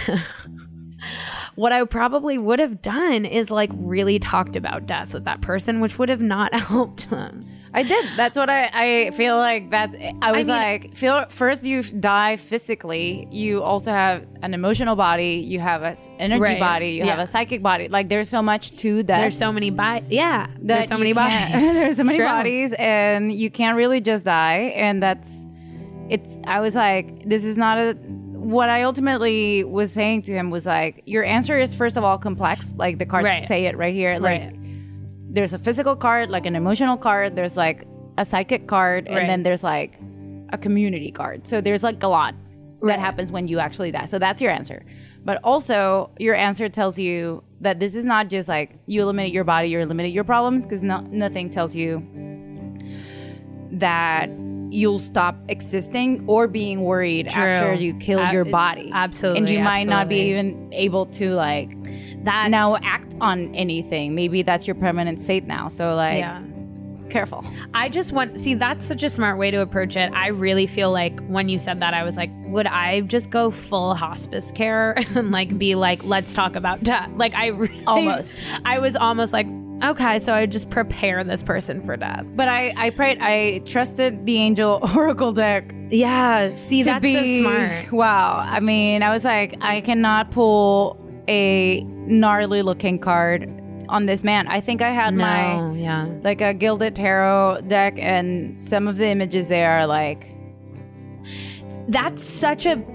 What I probably would have done is like really talked about death with that person, which would have not helped them. I did. That's what I feel like. First you die physically. You also have an emotional body. You have an energy body. You have a psychic body. Like there's so much to that. There's so many bodies. Yeah. There's so many bodies. There's so many bodies, and you can't really just die. And I was like, this is not what I ultimately was saying to him was like, your answer is first of all complex. Like the cards say it right here. Like there's a physical card, like an emotional card. There's like a psychic card, and then there's like a community card. So there's like a lot that happens when you actually die. So that's your answer. But also your answer tells you that this is not just like you eliminate your body, you eliminate your problems, because nothing tells you that you'll stop existing or being worried after you kill your body. Absolutely. And you might not be even able to like now act on anything. Maybe that's your permanent state now. So like careful. I just that's such a smart way to approach it. I really feel like when you said that, I was like, would I just go full hospice care and like be like, let's talk about death? Like I was almost like, okay, so I just prepare this person for death. But I prayed, I trusted the Angel Oracle deck. Yeah, see, that's so smart. Wow. I mean, I was like, I cannot pull a gnarly looking card on this man. I think I had like a Gilded Tarot deck, and some of the images there are like... That's such a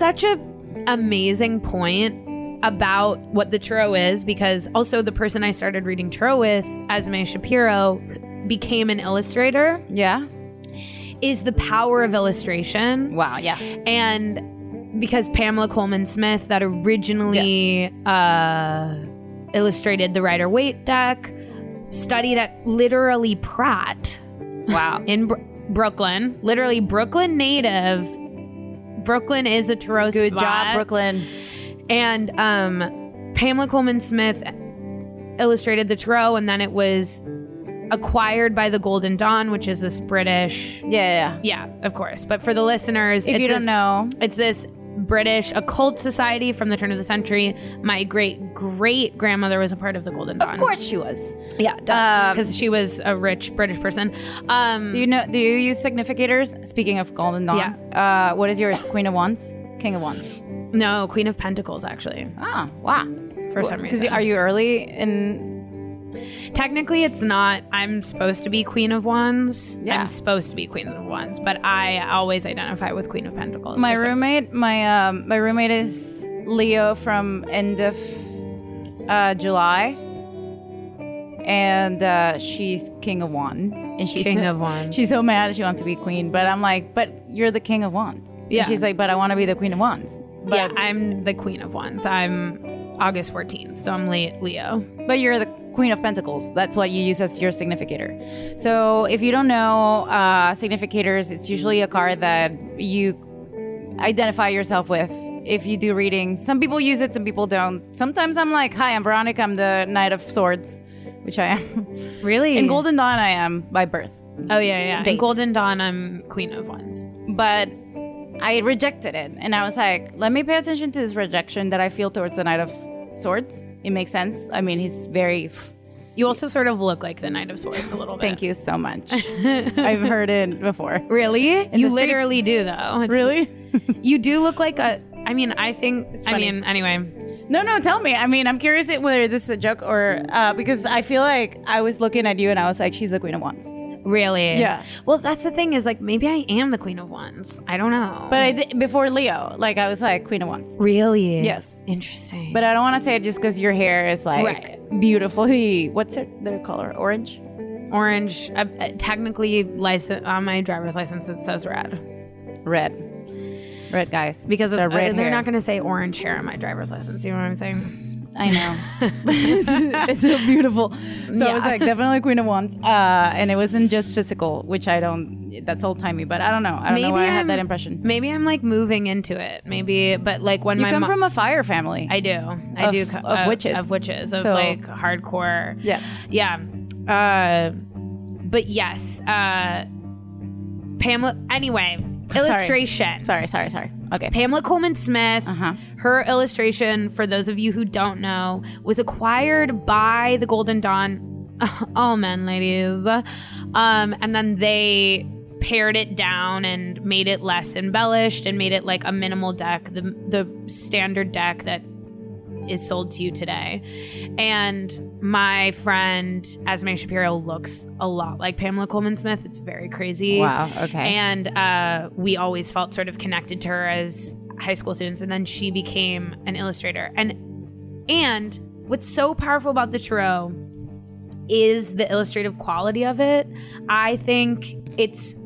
amazing point about what the tarot is, because also the person I started reading tarot with, Esme Shapiro, became an illustrator. Yeah. Is the power of illustration. Wow, yeah. And because Pamela Coleman Smith, that originally illustrated the Rider-Waite deck, studied at literally Pratt. Wow. In Brooklyn. Literally Brooklyn native. Brooklyn is a tarot spot. Good job, Brooklyn. And Pamela Coleman Smith illustrated the tarot, and then it was acquired by the Golden Dawn, which is this British... Yeah, of course. But for the listeners... If you don't know... It's this British occult society from the turn of the century. My great-great-grandmother was a part of the Golden Dawn. Of course she was. Yeah, because she was a rich British person. Do you use significators? Speaking of Golden Dawn. Yeah. What is yours? Queen of Wands? King of Wands? No, Queen of Pentacles, actually. Oh, wow. For some reason. Because are you early in... Technically, it's not. I'm supposed to be Queen of Wands. Yeah. I'm supposed to be Queen of Wands, but I always identify with Queen of Pentacles. My roommate is Leo from end of July, and she's King of Wands, and she's King of Wands. She's so mad that she wants to be queen, but I'm like, but you're the King of Wands. Yeah. And she's like, but I want to be the Queen of Wands. But yeah, I'm the Queen of Wands. I'm August 14th, so I'm Leo. But you're the Queen of Pentacles. That's what you use as your significator. So if you don't know significators, it's usually a card that you identify yourself with. If you do readings, some people use it, some people don't. Sometimes I'm like, hi, I'm Veronica. I'm the Knight of Swords, which I am. Really? In Golden Dawn, I am by birth. Oh, yeah. In Golden Dawn, I'm Queen of Wands. But I rejected it. And I was like, let me pay attention to this rejection that I feel towards the Knight of Swords. It makes sense. I mean, he's very... You also sort of look like the Knight of Swords a little bit. Thank you so much. I've heard it before. Really? You literally do, though. Really? You do look like a... I mean, I think... anyway. No, tell me. I mean, I'm curious whether this is a joke or... because I feel like I was looking at you and I was like, she's the Queen of Wands. Really? Yeah. Well, that's the thing is like maybe I am the Queen of Wands. I don't know. But before Leo, like I was like Queen of Wands. Really? Yes. Interesting. But I don't want to say it just because your hair is like Right. beautifully. What's their color? Orange. Orange. Technically, on my driver's license it says red. Red, guys. Because So red they're hair. not going to say orange hair on my driver's license. You know what I'm saying? I know. It's so beautiful. So I was Yeah. like, definitely Queen of Wands. And it wasn't just physical, which I don't, that's old timey, but I don't know. I don't know why I had that impression. Maybe I'm like moving into it. Maybe, but like when You my come from a fire family. I do. Of witches. Of witches. Of So- like hardcore. Yeah. Yeah. But yes. Pamela. Anyway. Illustration. Sorry. Okay. Pamela Coleman Smith, Uh-huh. her illustration, for those of you who don't know, was acquired by the Golden Dawn. All men, ladies. And then they pared it down and made it less embellished and made it like a minimal deck, the standard deck that is sold to you today. And my friend Esme Shapiro looks a lot like Pamela Coleman Smith. It's very crazy. Wow, okay. And we always felt sort of connected to her as high school students. And then she became an illustrator. And what's so powerful about the Tarot is the illustrative quality of it. I think it's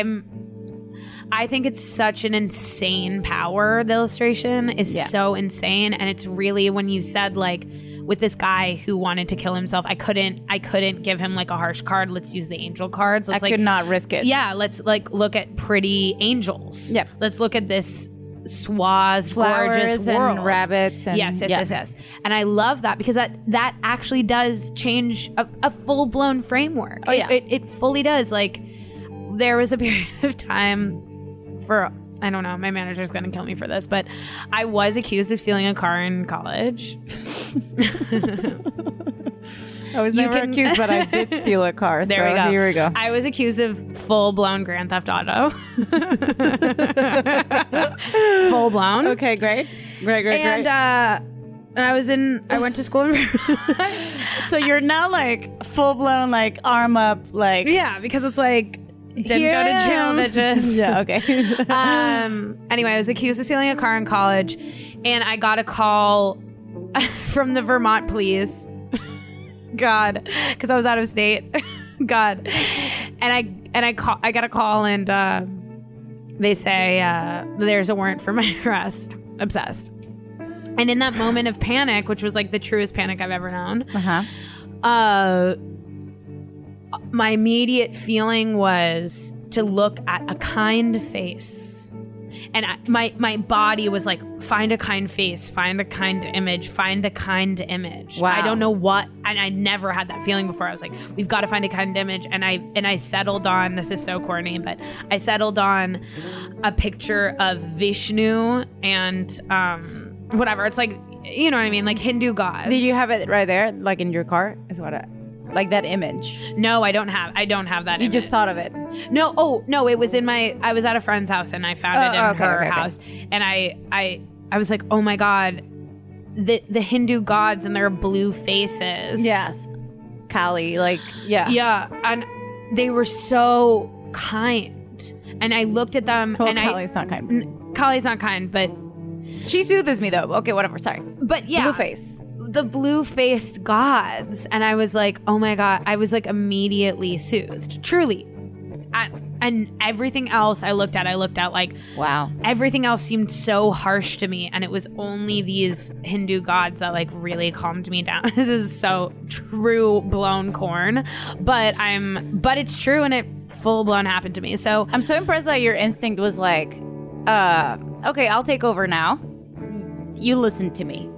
such an insane power. The illustration is so insane. And it's really, when you said like with this guy who wanted to kill himself, I couldn't give him like a harsh card. Let's use the angel cards. I could not risk it. Yeah. Let's like look at pretty angels. Yep. Let's look at this swathed, Flowers gorgeous and world. rabbits and- yes. And I love that because that actually does change a full-blown framework. Oh, yeah. It fully does. Like there was a period of time for, I don't know, my manager's gonna kill me for this, but I was accused of stealing a car in college. I was never accused, but I did steal a car. There so we go. Here we go. I was accused of full-blown Grand Theft Auto. Full-blown. Okay, great. And I went to school. So you're now like full blown, like arm up, like Yeah, because it's like, didn't Here go to I jail, am. bitches. Yeah, okay. Anyway, I was accused of stealing a car in college, and I got a call from the Vermont police. God, because I was out of state. God, and I got a call, and they say there's a warrant for my arrest. Obsessed. And in that moment of panic, which was like the truest panic I've ever known, my immediate feeling was to look at a kind face. And my body was like, find a kind face, find a kind image, find a kind image. Wow. I don't know what, and I never had that feeling before. I was like, we've got to find a kind image. And I settled on, this is so corny, but I settled on a picture of Vishnu and whatever. It's like, you know what I mean? Like Hindu gods. Did you have it right there, like in your car? Is what like that image? No, I don't have that You image. just thought of it. No, it was I was at a friend's house and I found it in her okay. house. And I was like, oh my God, the Hindu gods and their blue faces. Yes, Kali, like Yeah. And they were so kind. And I looked at them Well, and Kali's not kind. Kali's not kind, but She soothes me though. Okay, whatever. Sorry. yeah. Blue face. The blue-faced gods. And I was like, oh my God. I was like immediately soothed. Truly. And everything else I looked at like, Wow. everything else seemed so harsh to me. And it was only these Hindu gods that like really calmed me down. This is so true blown corn, but it's true, and it full blown happened to me. So I'm so impressed that your instinct was like, okay, I'll take over now. You listen to me.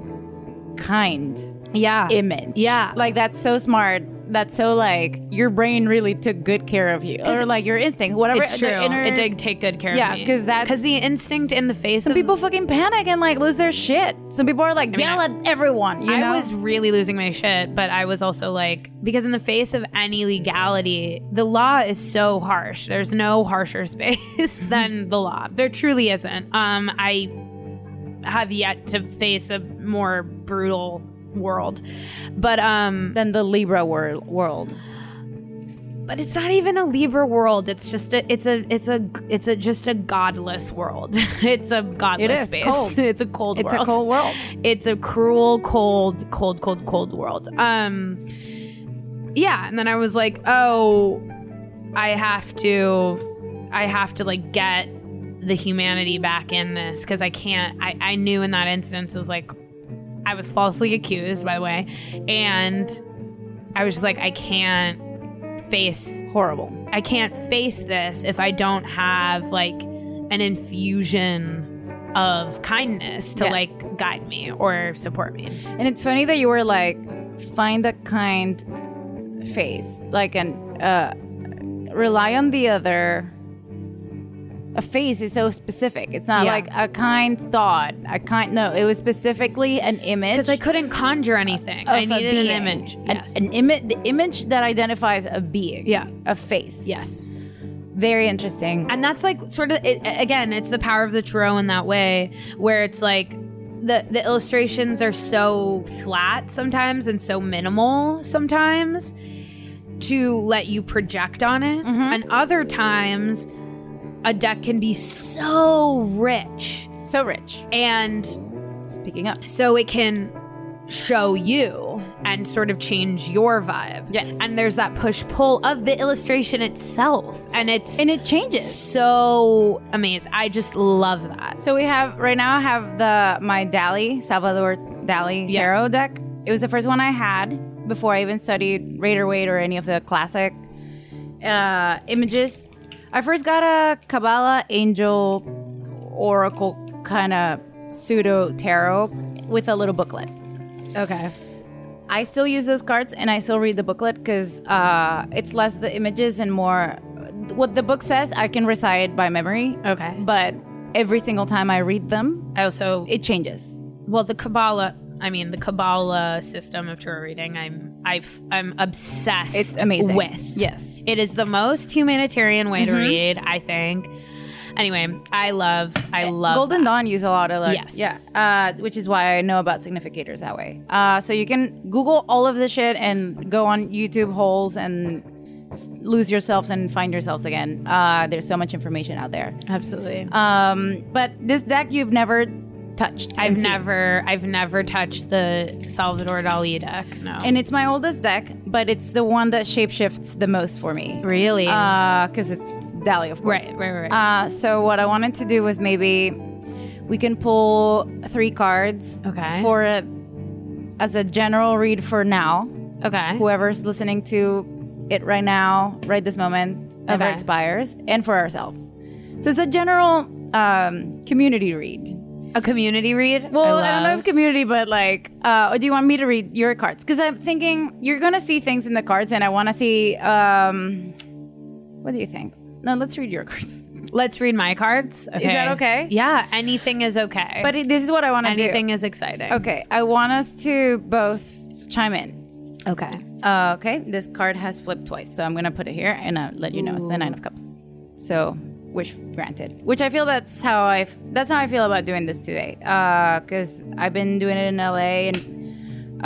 Kind image. Yeah. Like that's so smart. That's so like your brain really took good care of you, or like your instinct, whatever. it's true. It did take good care of me. Yeah, because the instinct in the face some of people fucking panic and like lose their shit. Some people are like yell at everyone. You know? I was really losing my shit, but I was also like, because in the face of any legality, the law is so harsh. There's no harsher space than the law. There truly isn't. I have yet to face a more brutal world, but than the Libra world. But it's not even a Libra world. It's just just a godless world. It's a godless space. Cold. It's a cold world. It's a cold world. It's a cruel, cold world. Yeah, and then I was like, oh, I have to like get the humanity back in this, because I can't. I knew in that instance, is like, I was falsely accused, by the way, and I was just like, I can't face this if I don't have like an infusion of kindness to like guide me or support me. And it's funny that you were like, find a kind face, like, and rely on the other. A face is so specific. It's not like a kind thought. No, it was specifically an image. Because I couldn't conjure anything. I needed an image. Yes. An image, the image that identifies a being. Yeah. A face. Yes. Very interesting. And that's like sort of, again, it's the power of the tarot in that way, where it's like the illustrations are so flat sometimes and so minimal sometimes to let you project on it. Mm-hmm. And other times, a deck can be so rich. So rich. And speaking up. So it can show you and sort of change your vibe. Yes. And there's that push-pull of the illustration itself. And it changes. So amazing. I just love that. So we have, right now I have my Dali, Salvador Dali tarot deck. It was the first one I had before I even studied Rider-Waite or any of the classic images. I first got a Kabbalah Angel Oracle kind of pseudo tarot with a little booklet. Okay. I still use those cards and I still read the booklet because it's less the images and more what the book says. I can recite by memory. Okay. But every single time I read them, it changes. Well, the Kabbalah system of tarot reading, I'm obsessed. It's amazing. With. Yes. It is the most humanitarian way to read, I think. Anyway, I love Golden Dawn use a lot of yes. Which is why I know about significators that way. So you can Google all of this shit and go on YouTube holes and lose yourselves and find yourselves again. There's so much information out there. Absolutely. But this deck you've never touched. I've never touched the Salvador Dali deck. No. And it's my oldest deck, but it's the one that shapeshifts the most for me. Really? Because it's Dali, of course. Right. So what I wanted to do was maybe we can pull 3 cards. Okay. As a general read for now. Okay. Whoever's listening to it right now, right this moment, never expires, and for ourselves. So it's a general community read. A community read? Well, I don't know if community, but like, or do you want me to read your cards? Because I'm thinking you're going to see things in the cards and I want to see, what do you think? No, let's read your cards. Let's read my cards. Okay. Is that okay? Yeah, anything is okay. But this is what I want to do. Anything is exciting. Okay, I want us to both chime in. Okay. Okay, this card has flipped twice, so I'm going to put it here and let you know it's the 9 of Cups. So... wish granted, which I feel that's how I feel about doing this today, because I've been doing it in LA and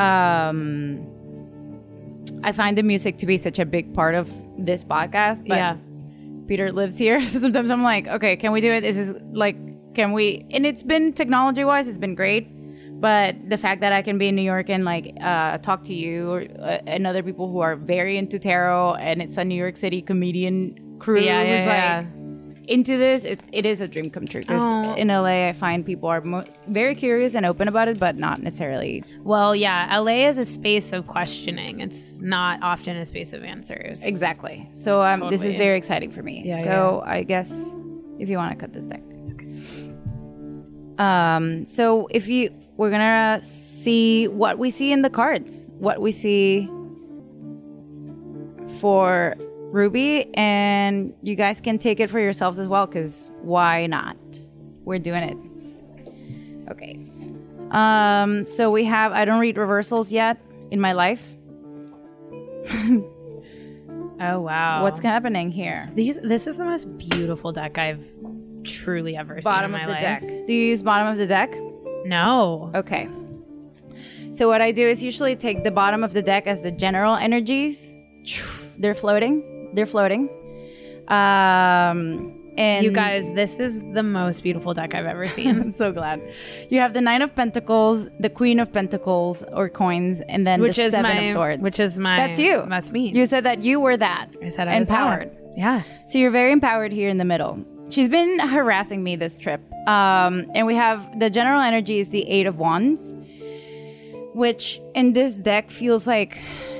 I find the music to be such a big part of this podcast, but Peter lives here, so sometimes I'm like, okay, can we do it? This is like, can we? And it's been technology wise, it's been great, but the fact that I can be in New York and like talk to you and other people who are very into tarot, and it's a New York City comedian crew who's like into this, it is a dream come true, because in LA I find people are very curious and open about it, but not necessarily. Well, yeah, LA is a space of questioning. It's not often a space of answers. Exactly. So this is very exciting for me. I guess if you want to cut this deck. Okay. So we're gonna see what we see in the cards, what we see for Ruby, and you guys can take it for yourselves as well, because why not? We're doing it. Okay. So we have, I don't read reversals yet in my life. Oh, wow. What's happening here? This is the most beautiful deck I've truly ever seen in my life. Bottom of the deck. Do you use bottom of the deck? No. Okay. So what I do is usually take the bottom of the deck as the general energies. They're floating. They're floating. And you guys, this is the most beautiful deck I've ever seen. I'm so glad. You have the Nine of Pentacles, the Queen of Pentacles or coins, and then the Seven of Swords. That's you. That's me. You said that you were that. I said I was empowered. That. Yes. So you're very empowered here in the middle. She's been harassing me this trip. And we have the general energy is the Eight of Wands, which in this deck feels like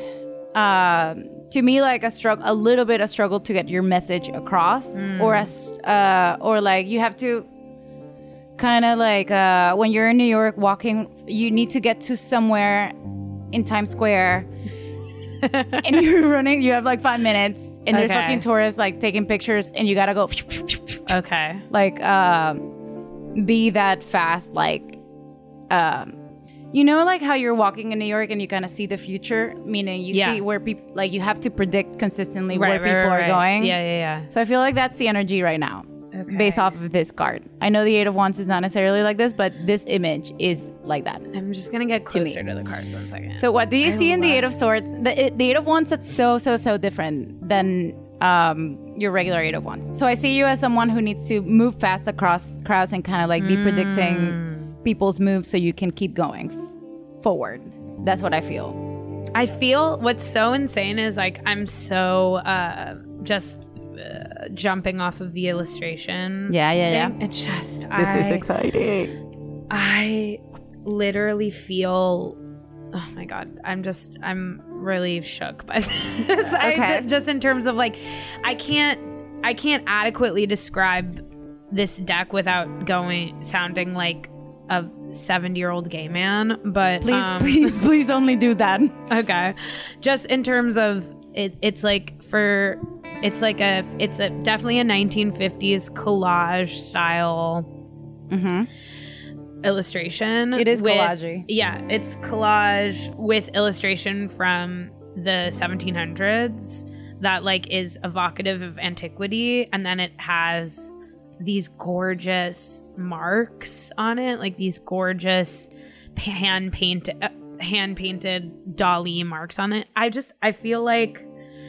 to me like a little bit of struggle to get your message across, or like you have to kind of like when you're in New York walking, you need to get to somewhere in Times Square. And you're running, you have like 5 minutes, and there's fucking tourists like taking pictures, and you gotta go. Okay. Like, be that fast, like, you know, like how you're walking in New York and you kind of see the future, meaning you see where people, like, you have to predict consistently where people are going. Yeah. So I feel like that's the energy right now. Okay. Based off of this card. I know the Eight of Wands is not necessarily like this, but this image is like that. I'm just going to get closer to the cards 1 second. So what do you see in the Eight of Swords? The Eight of Wands is so different than your regular Eight of Wands. So I see you as someone who needs to move fast across crowds and kind of like be predicting people's moves so you can keep going forward. That's what I feel. I feel what's so insane is like I'm so just... jumping off of the illustration. Yeah. It's just this is exciting. I literally feel, oh my god, I'm really shook by this. Okay. Just in terms of like, I can't adequately describe this deck without sounding like a 70-year-old gay man. But please only do that. Okay, just in terms of it, it's definitely a 1950s collage style illustration. It is collage-y. Yeah, it's collage with illustration from the 1700s that like is evocative of antiquity, and then it has these gorgeous marks on it, like these gorgeous hand painted Dali marks on it. I feel like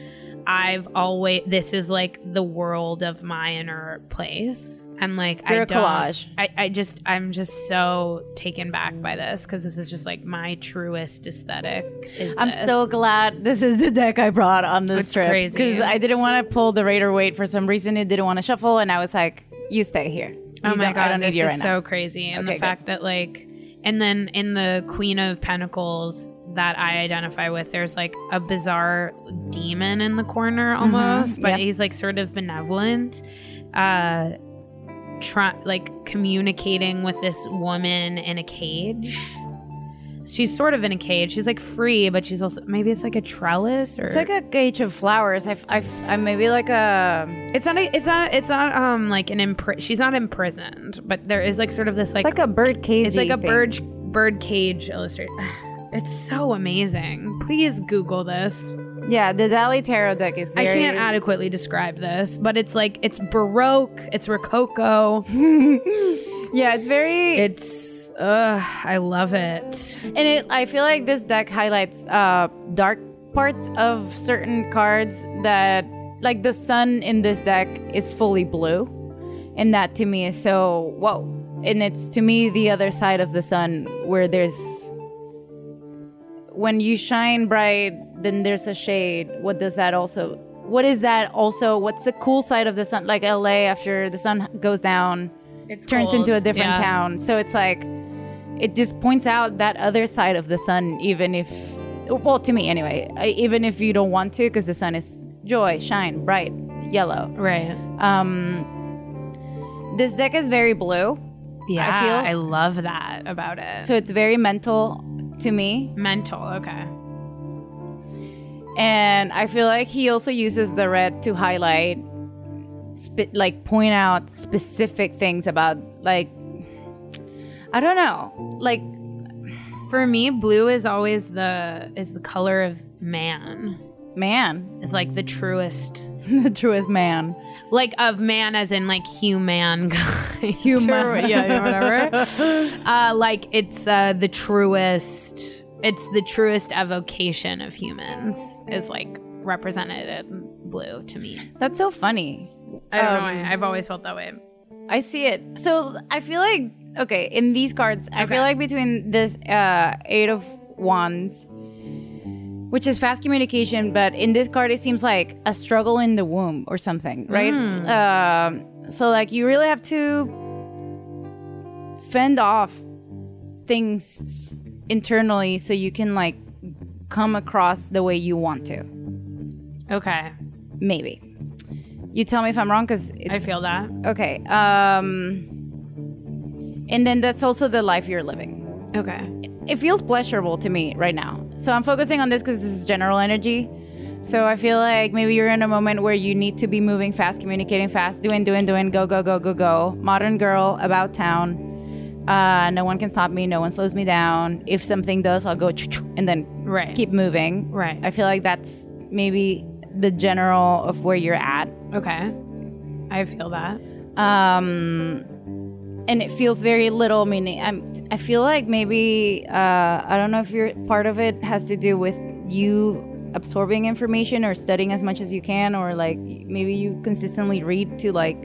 this is like the world of my inner place, and like collage. I'm just so taken back by this because this is just like my truest aesthetic. I'm so glad this is the deck I brought on this trip, because I didn't want to pull the Rider-Waite for some reason. It didn't want to shuffle, and I was like, "You stay here." Oh my god, I don't need you right now. This is so crazy, and the fact that like, and then in the Queen of Pentacles that I identify with, there's like a bizarre demon in the corner almost, but he's like sort of benevolent, like communicating with this woman in a cage. She's sort of in a cage. She's like free, but she's also, maybe it's like a trellis, or it's like a cage of flowers. I maybe like a. It's not like she's not imprisoned, but there is like sort of this like. It's like a bird cage. It's like a bird cage illustration. It's so amazing. Please Google this. Yeah, the Dali Tarot deck is very... I can't adequately describe this, but it's like, it's Baroque, it's Rococo. Yeah, it's very... I love it. And I feel like this deck highlights dark parts of certain cards that... Like, the sun in this deck is fully blue. And that, to me, is so... Whoa. And it's, to me, the other side of the sun where there's... When you shine bright, then there's a shade. What is that also? What's the cool side of the sun? Like LA, after the sun goes down, it turns into a different town. So it's like, it just points out that other side of the sun, even if, well, to me anyway, even if you don't want to, because the sun is joy, shine, bright, yellow. Right. This deck is very blue. Yeah, I love that about it. So it's very mental to me. Mental, okay. And I feel like he also uses the red to highlight, like point out specific things about, like, I don't know. Like, for me, blue is always the color of man. Man is like the truest man, like of man as in like human yeah, whatever. Like it's the truest evocation of humans is like represented blue to me. That's so funny. I don't know why. I've always felt that way. I see it. So I feel like, okay, in these cards, I feel like between this Eight of Wands, which is fast communication, but in this card, it seems like a struggle in the womb or something, right? So like you really have to fend off things internally so you can like come across the way you want to. Okay. Maybe. You tell me if I'm wrong, because I feel that. Okay. And then that's also the life you're living. Okay. It feels pleasurable to me right now. So I'm focusing on this because this is general energy. So I feel like maybe you're in a moment where you need to be moving fast, communicating fast, doing, go. Modern girl, about town. No one can stop me. No one slows me down. If something does, I'll go and then keep moving. Right. I feel like that's maybe the general of where you're at. Okay. I feel that. And it feels very little, meaning I feel like maybe, I don't know if part of it has to do with you absorbing information or studying as much as you can, or like maybe you consistently read to like,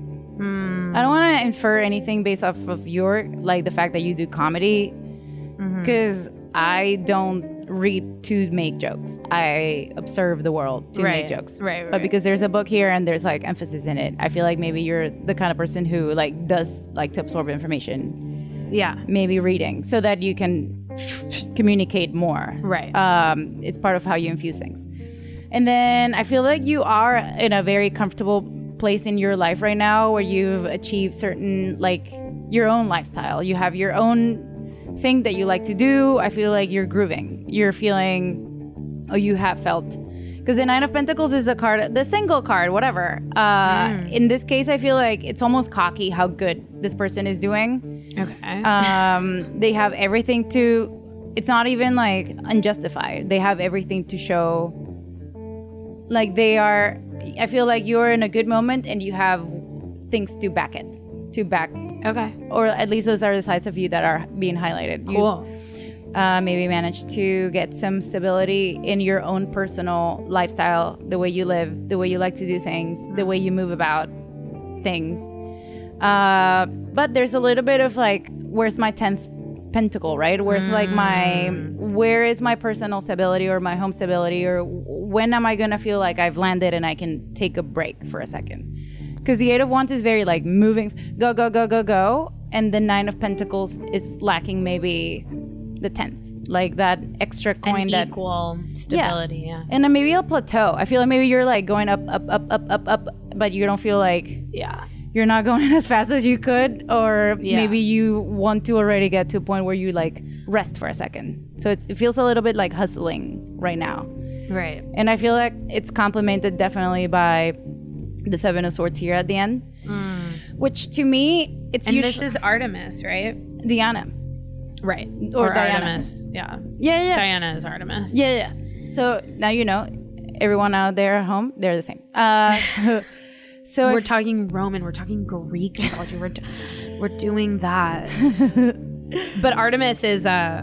I don't want to infer anything based off of your, like the fact that you do comedy, because I don't read to make jokes. I observe the world to make jokes. Right. But because there's a book here and there's like emphasis in it, I feel like maybe you're the kind of person who like does like to absorb information. Yeah. Maybe reading so that you can communicate more. Right. It's part of how you infuse things. And then I feel like you are in a very comfortable place in your life right now where you've achieved certain, like your own lifestyle. You have your own thing that you like to do. I feel like you're grooving. You're feeling, you have felt. Because the Nine of Pentacles is a card, the single card, whatever. In this case, I feel like it's almost cocky how good this person is doing. Okay. They have everything to, it's not even like unjustified. They have everything to show, like they are, I feel like you're in a good moment and you have things to back it, Okay. or at least those are the sides of you that are being highlighted. Cool. Maybe manage to get some stability in your own personal lifestyle, the way you live, the way you like to do things, the way you move about things. But there's a little bit of like, where's my 10th pentacle, right? Where's like where is my personal stability or my home stability, or when am I gonna feel like I've landed and I can take a break for a second? Because the Eight of Wands is very like moving, go. And the Nine of Pentacles is lacking maybe the 10th, like that extra coin, that equal stability. Yeah. And then maybe a plateau. I feel like maybe you're like going up, but you don't feel like you're not going as fast as you could, or maybe you want to already get to a point where you like rest for a second. So it feels a little bit like hustling right now. Right. And I feel like it's complemented definitely by the Seven of Swords here at the end, which to me, it's usually, this is Artemis, right? Diana. Right. Or Diana. Artemis. Yeah. Diana is Artemis. Yeah. So now you know, everyone out there at home, they're the same. So we're talking Roman, we're talking Greek mythology. We're doing that. But Artemis is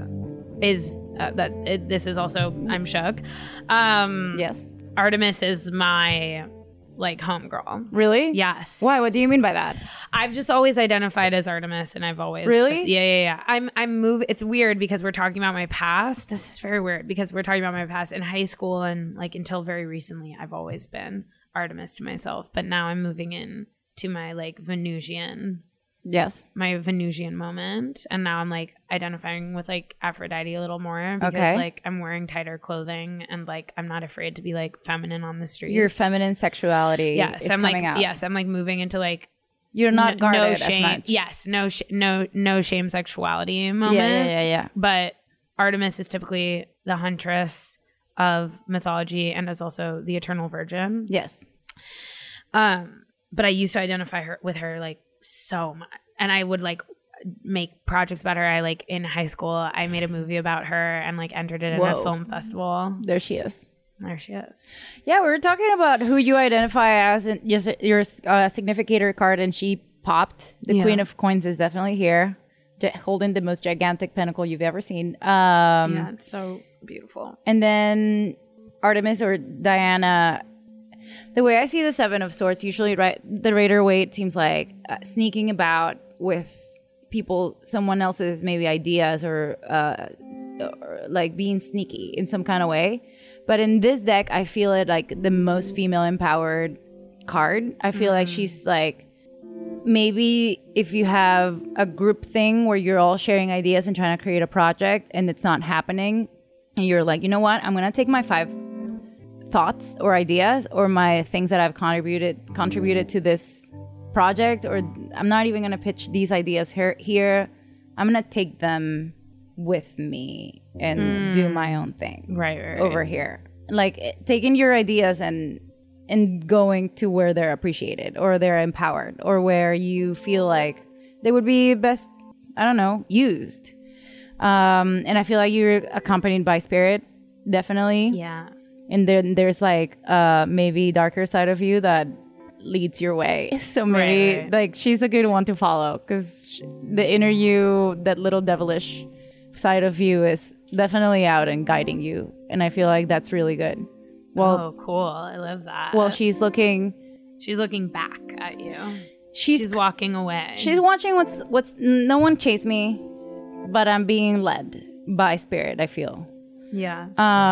this is also, I'm shook. Yes. Artemis is my like homegirl. Really? Yes. Why? What do you mean by that? I've just always identified as Artemis, and I've always really. Yeah. I'm It's weird because we're talking about my past. This is very weird because we're talking about my past in high school, and like until very recently, I've always been Artemis to myself. But now I'm moving in to my like Venusian. Yes. My Venusian moment. And now I'm like identifying with like Aphrodite a little more because like I'm wearing tighter clothing and like I'm not afraid to be like feminine on the streets. Your feminine sexuality is coming out. Yes, I'm like moving into like you're not guarded shame, as much. Yes, no shame sexuality moment. Yeah. But Artemis is typically the huntress of mythology and is also the eternal virgin. Yes. But I used to identify with her like so much, and I would like make projects about her. I like in high school I made a movie about her and like entered it in a film festival. There she is. Yeah, we were talking about who you identify as in your significator card, and she popped. The Queen of Coins is definitely here, holding the most gigantic pentacle you've ever seen. Yeah, it's so beautiful. And then Artemis or Diana, the way I see the Seven of Swords, usually the Rider Waite seems like sneaking about with people, someone else's maybe ideas or like being sneaky in some kind of way. But in this deck, I feel it like the most female empowered card. I feel like she's like, maybe if you have a group thing where you're all sharing ideas and trying to create a project and it's not happening, and you're like, you know what, I'm gonna take my 5 thoughts or ideas or my things that I've contributed to this project, or I'm not even gonna pitch these ideas here. I'm gonna take them with me and do my own thing right over here. Like taking your ideas and going to where they're appreciated or they're empowered or where you feel like they would be best, I don't know, used. And I feel like you're accompanied by spirit, definitely. Yeah. And then there's like maybe darker side of you that leads your way. So maybe like she's a good one to follow because the inner you, that little devilish side of you is definitely out and guiding you. And I feel like that's really good. Well, oh, cool. I love that. Well, she's looking back at you. She's walking away. She's watching what's no one chased me, but I'm being led by spirit, I feel. Yeah.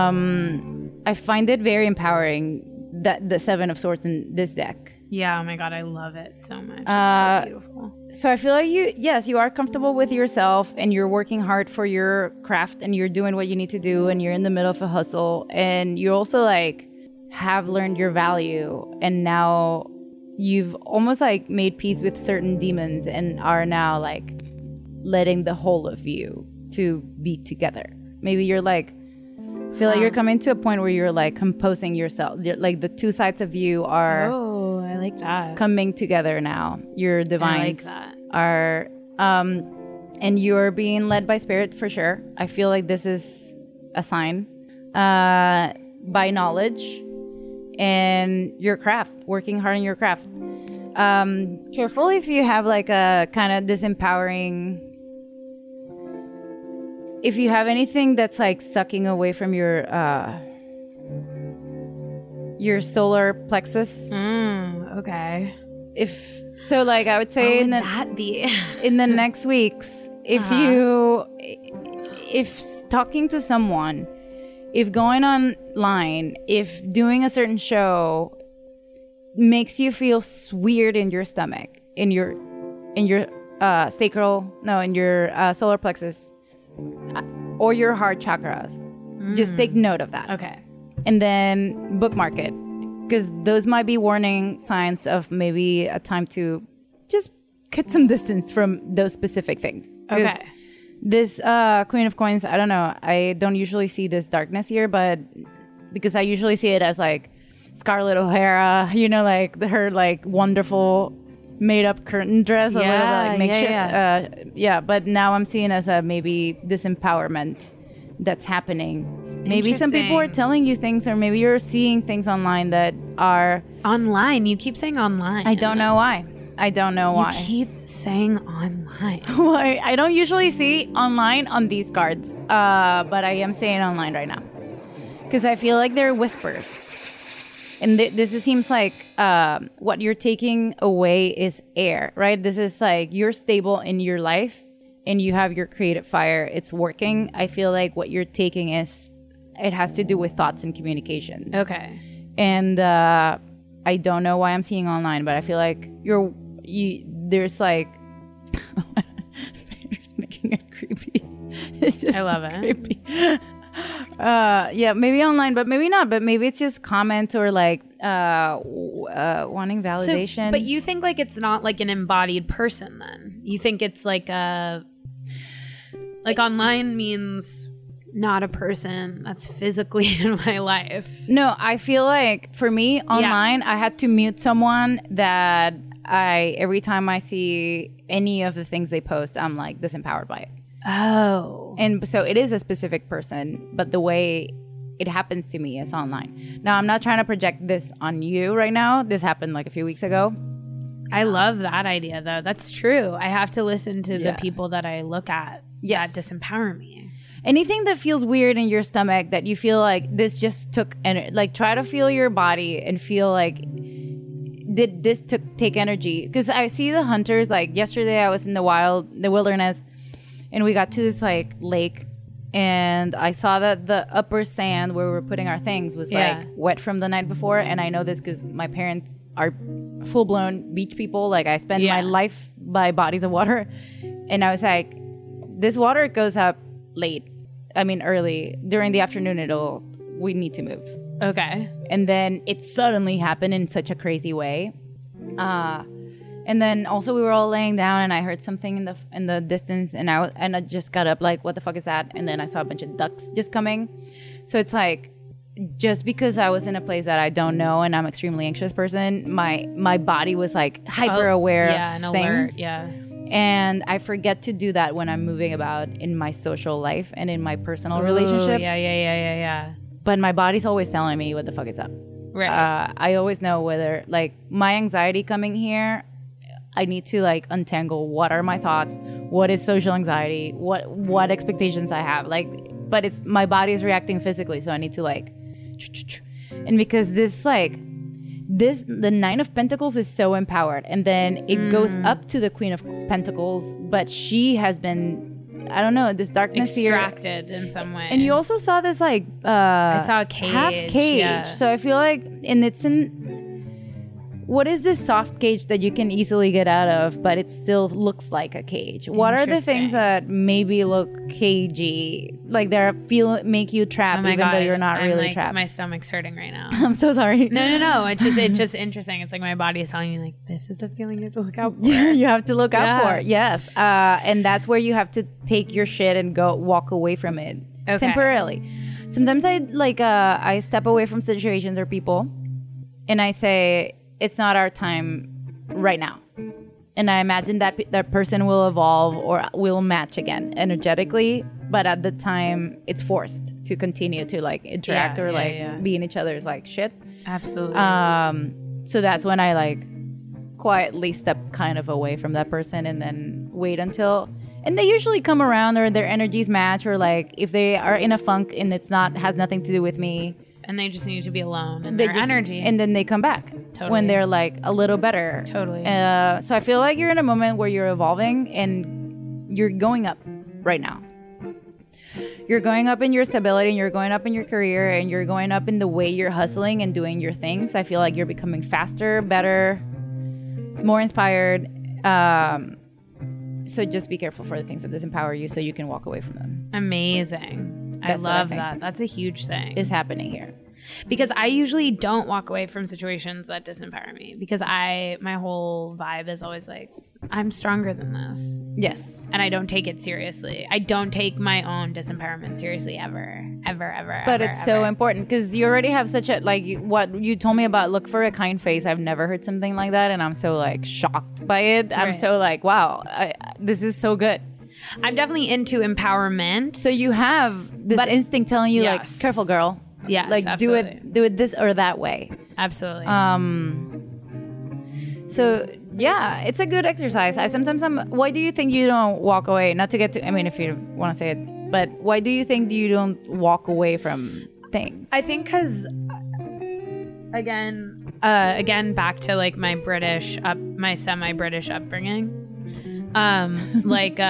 I find it very empowering that the Seven of Swords in this deck. Yeah, oh my God, I love it so much. It's so beautiful. So I feel like you are comfortable with yourself and you're working hard for your craft and you're doing what you need to do and you're in the middle of a hustle and you also like have learned your value and now you've almost like made peace with certain demons and are now like letting the whole of you to be together. Maybe you're like, I feel like you're coming to a point where you're like composing yourself. Like the two sides of you are I like that. Coming together now. Your divines are and you're being led by spirit for sure. I feel like this is a sign by knowledge and your craft, working hard on your craft. Careful if you have like a kind of disempowering, if you have anything that's like sucking away from your solar plexus. Okay. If so, like I would say, What would that be? In the next weeks, if talking to someone, if going online, if doing a certain show makes you feel weird in your stomach, in your solar plexus, or your heart chakras, just take note of that. Okay. And then bookmark it. Because those might be warning signs of maybe a time to just get some distance from those specific things. Okay. This Queen of Coins, I don't know. I don't usually see this darkness here, but because I usually see it as like Scarlett O'Hara, you know, like her like wonderful made up curtain dress, a little bit like makeshift. But now I'm seeing as a maybe disempowerment that's happening. Maybe some people are telling you things, or maybe you're seeing things online that are online. You keep saying online. I don't know why. You keep saying online. Well, I don't usually see online on these cards, but I am saying online right now because I feel like they're whispers. And this seems like what you're taking away is air, right? This is like you're stable in your life and you have your creative fire. It's working. I feel like what you're taking it has to do with thoughts and communication. Okay. And I don't know why I'm seeing online, but I feel like there's like Vader's making it creepy. It's just I love creepy. Yeah, maybe online, but maybe not. But maybe it's just comments or like wanting validation. So, but you think like it's not like an embodied person then? You think it's like online means not a person that's physically in my life. No, I feel like for me online, I had to mute someone that every time I see any of the things they post, I'm like disempowered by it. Oh. And so it is a specific person, but the way it happens to me is online. Now, I'm not trying to project this on you right now. This happened like a few weeks ago. I love that idea, though. That's true. I have to listen to the people that I look at that disempower me. anything that feels weird in your stomach that you feel like this just took like try to feel your body and feel like did this take energy, because I see the hunters, like yesterday I was in the wilderness, and we got to this like lake, and I saw that the upper sand where we were putting our things was like wet from the night before. And I know this because my parents are full-blown beach people. Like I spend my life by bodies of water, and I was like, this water goes up early. During the afternoon we need to move. Okay. And then it suddenly happened in such a crazy way. And then also we were all laying down, and I heard something in the distance, and I just got up like, what the fuck is that? And then I saw a bunch of ducks just coming. So it's like, just because I was in a place that I don't know and I'm an extremely anxious person, my body was like hyper aware of things. Alert, yeah. And I forget to do that when I'm moving about in my social life and in my personal relationships. Yeah. But my body's always telling me what the fuck is up. Right. I always know whether, like, my anxiety coming here, I need to like untangle what are my thoughts, what is social anxiety, what expectations I have, like, but it's my body is reacting physically, so I need to like, and because the Nine of Pentacles is so empowered, and then it goes up to the Queen of Pentacles, but she has been, I don't know, this darkness extracted in some way. And you also saw this like I saw a cage, half cage. So I feel like, and it's in, what is this soft cage that you can easily get out of, but it still looks like a cage? What are the things that maybe look cagey, like make you trapped, even though you're not really like, trapped? My stomach's hurting right now. I'm so sorry. No. It's just interesting. It's like my body is telling me like, this is the feeling you have to look out for. You have to look out for. Yes, and that's where you have to take your shit and go walk away from it temporarily. Sometimes I step away from situations or people, and I say, it's not our time right now. And I imagine that person will evolve or will match again energetically, but at the time it's forced to continue to like interact be in each other's like shit. Absolutely. So that's when I like quietly step kind of away from that person and then wait until, and they usually come around or their energies match, or like if they are in a funk and has nothing to do with me, and they just need to be alone and their energy. And then they come back when they're like a little better. Totally. So I feel like you're in a moment where you're evolving and you're going up right now. You're going up in your stability, and you're going up in your career, and you're going up in the way you're hustling and doing your things. I feel like you're becoming faster, better, more inspired. So just be careful for the things that disempower you so you can walk away from them. Amazing. I love that. That's a huge thing. Is happening here. Because I usually don't walk away from situations that disempower me, because my whole vibe is always like, I'm stronger than this. Yes. And I don't take it seriously. I don't take my own disempowerment seriously ever. But it's so important, because you already have such a, like, what you told me about look for a kind face. I've never heard something like that, and I'm so like shocked by it. I'm so like, wow, this is so good. I'm definitely into empowerment. So you have this instinct telling you like, careful girl. Yeah, like absolutely. do it this or that way. Absolutely. So yeah, it's a good exercise. Why do you think you don't walk away? Not to get to, I mean, if you want to say it, but why do you think you don't walk away from things? I think because, again, back to like my semi-British upbringing. I'm like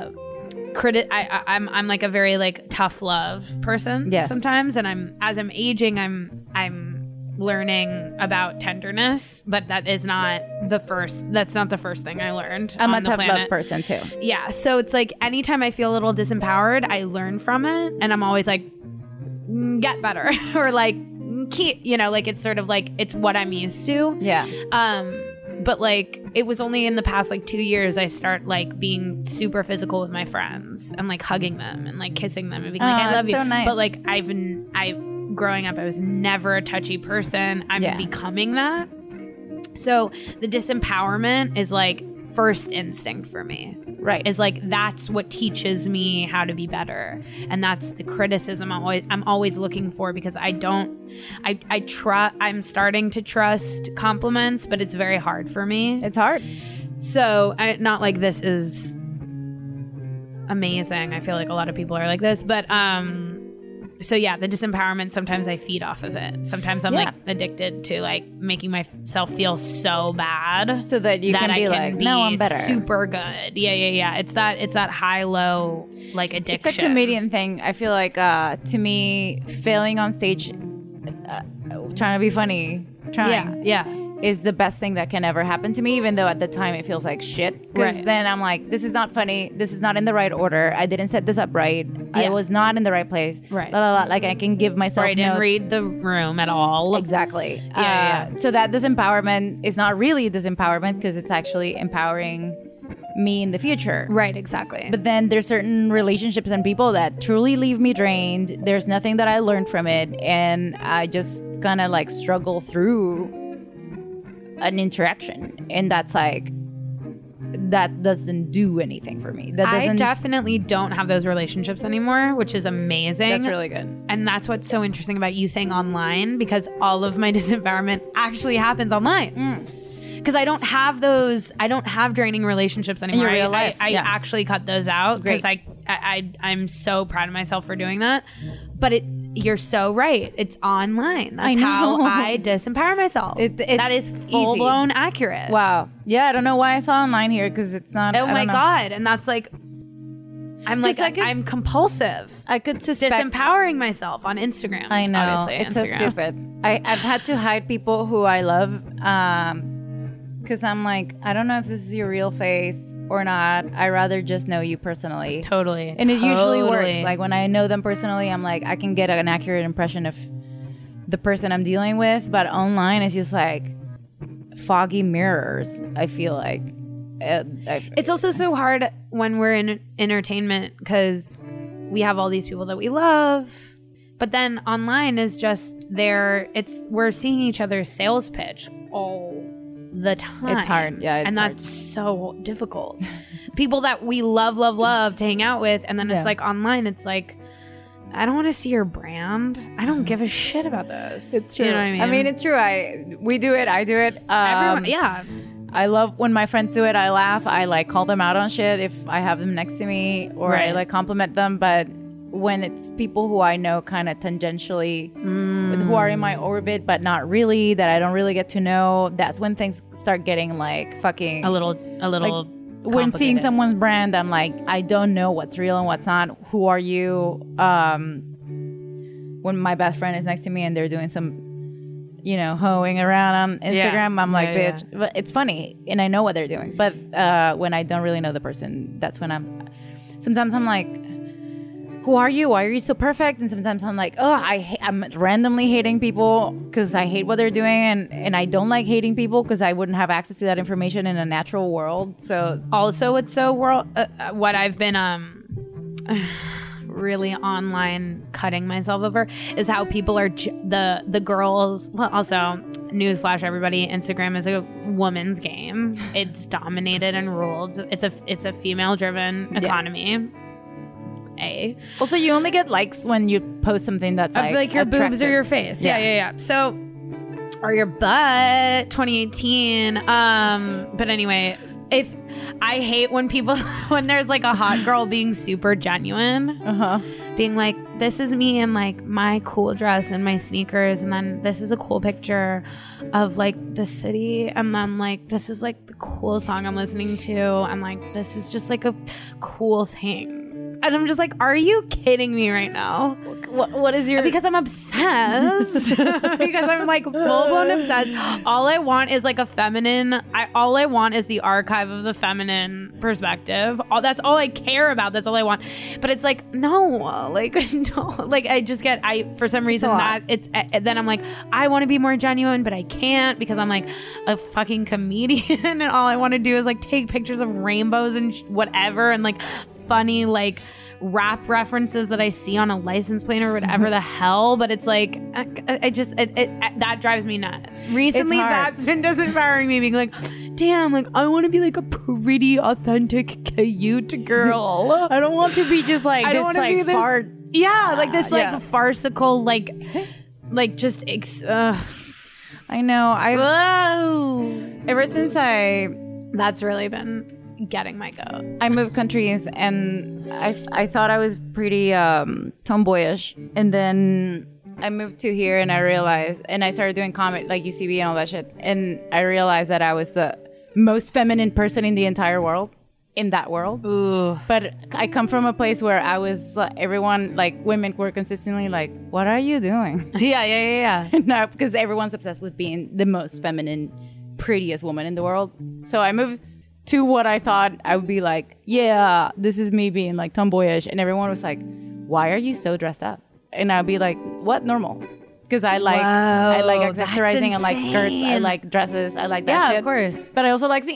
a very like tough love person sometimes, and as I'm aging, I'm learning about tenderness, but that's not the first thing I learned. I'm a tough love person too. Yeah, so it's like anytime I feel a little disempowered, I learn from it, and I'm always like, get better or like keep, like it's sort of like it's what I'm used to. Yeah. But like it was only in the past like 2 years I start like being super physical with my friends and like hugging them and like kissing them and being like, I love you. So nice. But like growing up, I was never a touchy person. I'm becoming that. So the disempowerment is like first instinct for me. Right. Is like, that's what teaches me how to be better. And that's the criticism I'm always looking for, because I'm starting to trust compliments, but it's very hard for me. It's hard. So not like this is amazing. I feel like a lot of people are like this, but so yeah, the disempowerment, sometimes I feed off of it. Sometimes I'm like addicted to like making myself feel so bad so that you can be like, no, I'm better. Super good. Yeah. It's that high-low like addiction. It's a comedian thing. I feel like to me, failing on stage, trying to be funny, is the best thing that can ever happen to me, even though at the time it feels like shit. Because then I'm like, this is not funny. This is not in the right order. I didn't set this up right. I was not in the right place. Right. Like I can give myself I didn't read the room at all. Exactly. So that disempowerment is not really disempowerment because it's actually empowering me in the future. Right, exactly. But then there's certain relationships and people that truly leave me drained. There's nothing that I learned from it. And I just kind of like struggle through an interaction, and that's like, that doesn't do anything for me. I definitely don't have those relationships anymore, which is amazing. That's really good. And that's what's so interesting about you saying online, because all of my disempowerment actually happens online. Because I don't have draining relationships anymore. In your real life. I actually cut those out because I'm so proud of myself for doing that. But you're so right. It's online. That's how I disempower myself. That is full blown accurate. Wow. Yeah, I don't know why I saw online here because it's not. Oh my God. And that's like, I'm compulsive. I could suspect disempowering myself on Instagram. I know. Obviously, it's Instagram. so stupid. I've had to hide people who I love because I'm like, I don't know if this is your real face or not. I rather just know you personally. Totally. And it usually works. Like when I know them personally, I'm like, I can get an accurate impression of the person I'm dealing with. But online, it's just like foggy mirrors, I feel like. It's also so hard when we're in entertainment because we have all these people that we love. But then online is just there. We're seeing each other's sales pitch all the time. It's hard. Yeah. And that's so difficult. People that we love to hang out with. And then it's like online, it's like, I don't want to see your brand. I don't give a shit about this. It's true. You know what I mean? I mean, it's true. We do it. I do it. Everyone, yeah. I love when my friends do it. I laugh. I like call them out on shit if I have them next to me, or I like compliment them. But when it's people who I know kind of tangentially, who are in my orbit, but not really, that I don't really get to know, that's when things start getting like fucking a little. Like, when seeing someone's brand, I'm like, I don't know what's real and what's not. Who are you? When my best friend is next to me and they're doing some, hoeing around on Instagram, I'm like, bitch, but it's funny and I know what they're doing. But when I don't really know the person, that's when sometimes I'm like, who are you? Why are you so perfect? And sometimes I'm like, I'm randomly hating people because I hate what they're doing. And I don't like hating people because I wouldn't have access to that information in a natural world. So also it's so what I've been really online cutting myself over is how people are the girls. Well, also newsflash, everybody, Instagram is a woman's game. It's dominated and ruled. It's a female driven economy. Also, you only get likes when you post something that's like your attractive. boobs or your face. Yeah. So, or your butt. 2018. But anyway, if I hate when people when there's like a hot girl being super genuine, being like, this is me in like my cool dress and my sneakers, and then this is a cool picture of like the city, and then like this is like the cool song I'm listening to, and like this is just like a cool thing. And I'm just like, are you kidding me right now? What is your... Because I'm obsessed. Because I'm like full-blown obsessed. All I want is like a feminine... all I want is the archive of the feminine perspective. That's all I care about. That's all I want. But it's like, no. Like, no. Like, I just get... for some reason, then I'm like, I want to be more genuine, but I can't because I'm like a fucking comedian. And all I want to do is like take pictures of rainbows and whatever and like funny like rap references that I see on a license plate or whatever the hell, but it's like that drives me nuts. Recently that's been disempowering me, being like, damn, like I want to be like a pretty authentic cute girl. I don't want to be just like this like fart. Yeah, like this like farcical like just I know. Ever since that's really been getting my goat. I moved countries, and I thought I was pretty tomboyish, and then I moved to here, and I realized, and I started doing comedy like UCB and all that shit, and I realized that I was the most feminine person in the entire world. In that world. Ooh. But I come from a place where I was everyone, like, women were consistently like, what are you doing? Yeah. No, because everyone's obsessed with being the most feminine, prettiest woman in the world. So I moved to what I thought I would be like, yeah, this is me being like tomboyish, and everyone was like, why are you so dressed up? And I'd be like, what? Normal. Because I like accessorizing, I like skirts, I like dresses, I like that shit. Yeah, of course. But I also like,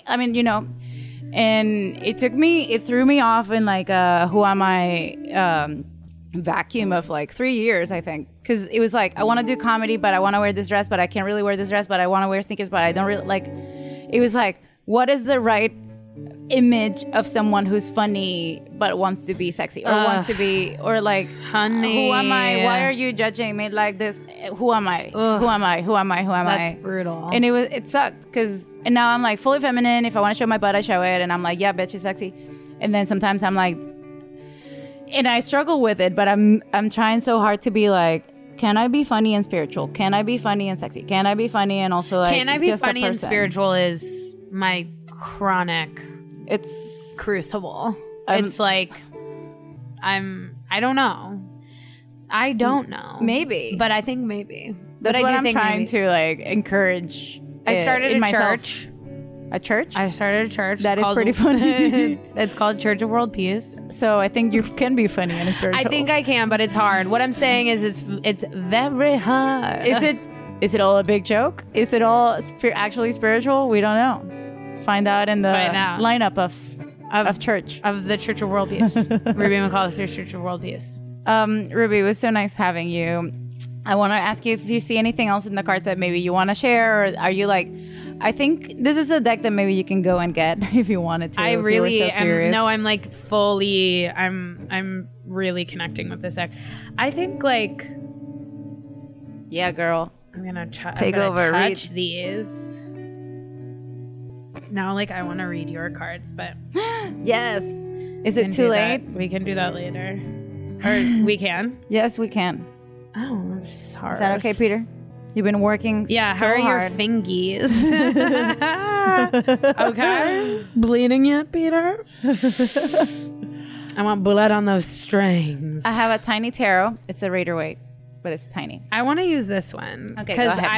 and it threw me off in like who am I vacuum of like 3 years, I think, because it was like, I want to do comedy, but I want to wear this dress, but I can't really wear this dress, but I want to wear sneakers, but I don't really like. It was like, what is the right image of someone who's funny but wants to be sexy, or wants to be, or like, honey, who am I? Why are you judging me like this? Who am I? Who am I? That's brutal. And it sucked, because, and now I'm like fully feminine. If I want to show my butt, I show it, and I'm like, yeah, bitch, she's sexy. And then sometimes I'm like, and I struggle with it, but I'm trying so hard to be like, can I be funny and spiritual? Can I be funny and sexy? Can I be funny and also like, can I be just funny a and person? spiritual is my chronic It's crucible. It's like, I don't know. I don't know. Maybe. But I think maybe. That's but I what do I'm think trying maybe. to like encourage. I started in a myself. church. A church? I started a church. That It's is called- pretty funny. It's called Church of World Peace. So I think you can be funny and spiritual. I think I can, but it's hard. What I'm saying is it's very hard. Is it all a big joke? Is it all actually spiritual? We don't know. Find out in the lineup of church. Of the Church of World Peace. Ruby McAllister's Church of World Peace. Ruby, it was so nice having you. I want to ask you if you see anything else in the cards that maybe you want to share, or are you like, I think this is a deck that maybe you can go and get if you wanted to. I really am. No, I'm like fully. I'm really connecting with this deck. I think like, yeah, girl. I'm gonna take over. Touch these. Now, like, I want to read your cards, but yes. Is it too late? We can do that later, or we can. Yes, we can. Oh, I'm sorry. Is that okay, Peter? You've been working. Yeah. so how are hard. your fingies? Okay. Bleeding yet, Peter? I want blood on those strings. I have a tiny tarot. It's a Raider weight, but it's tiny. I want to use this one. Okay, because go ahead.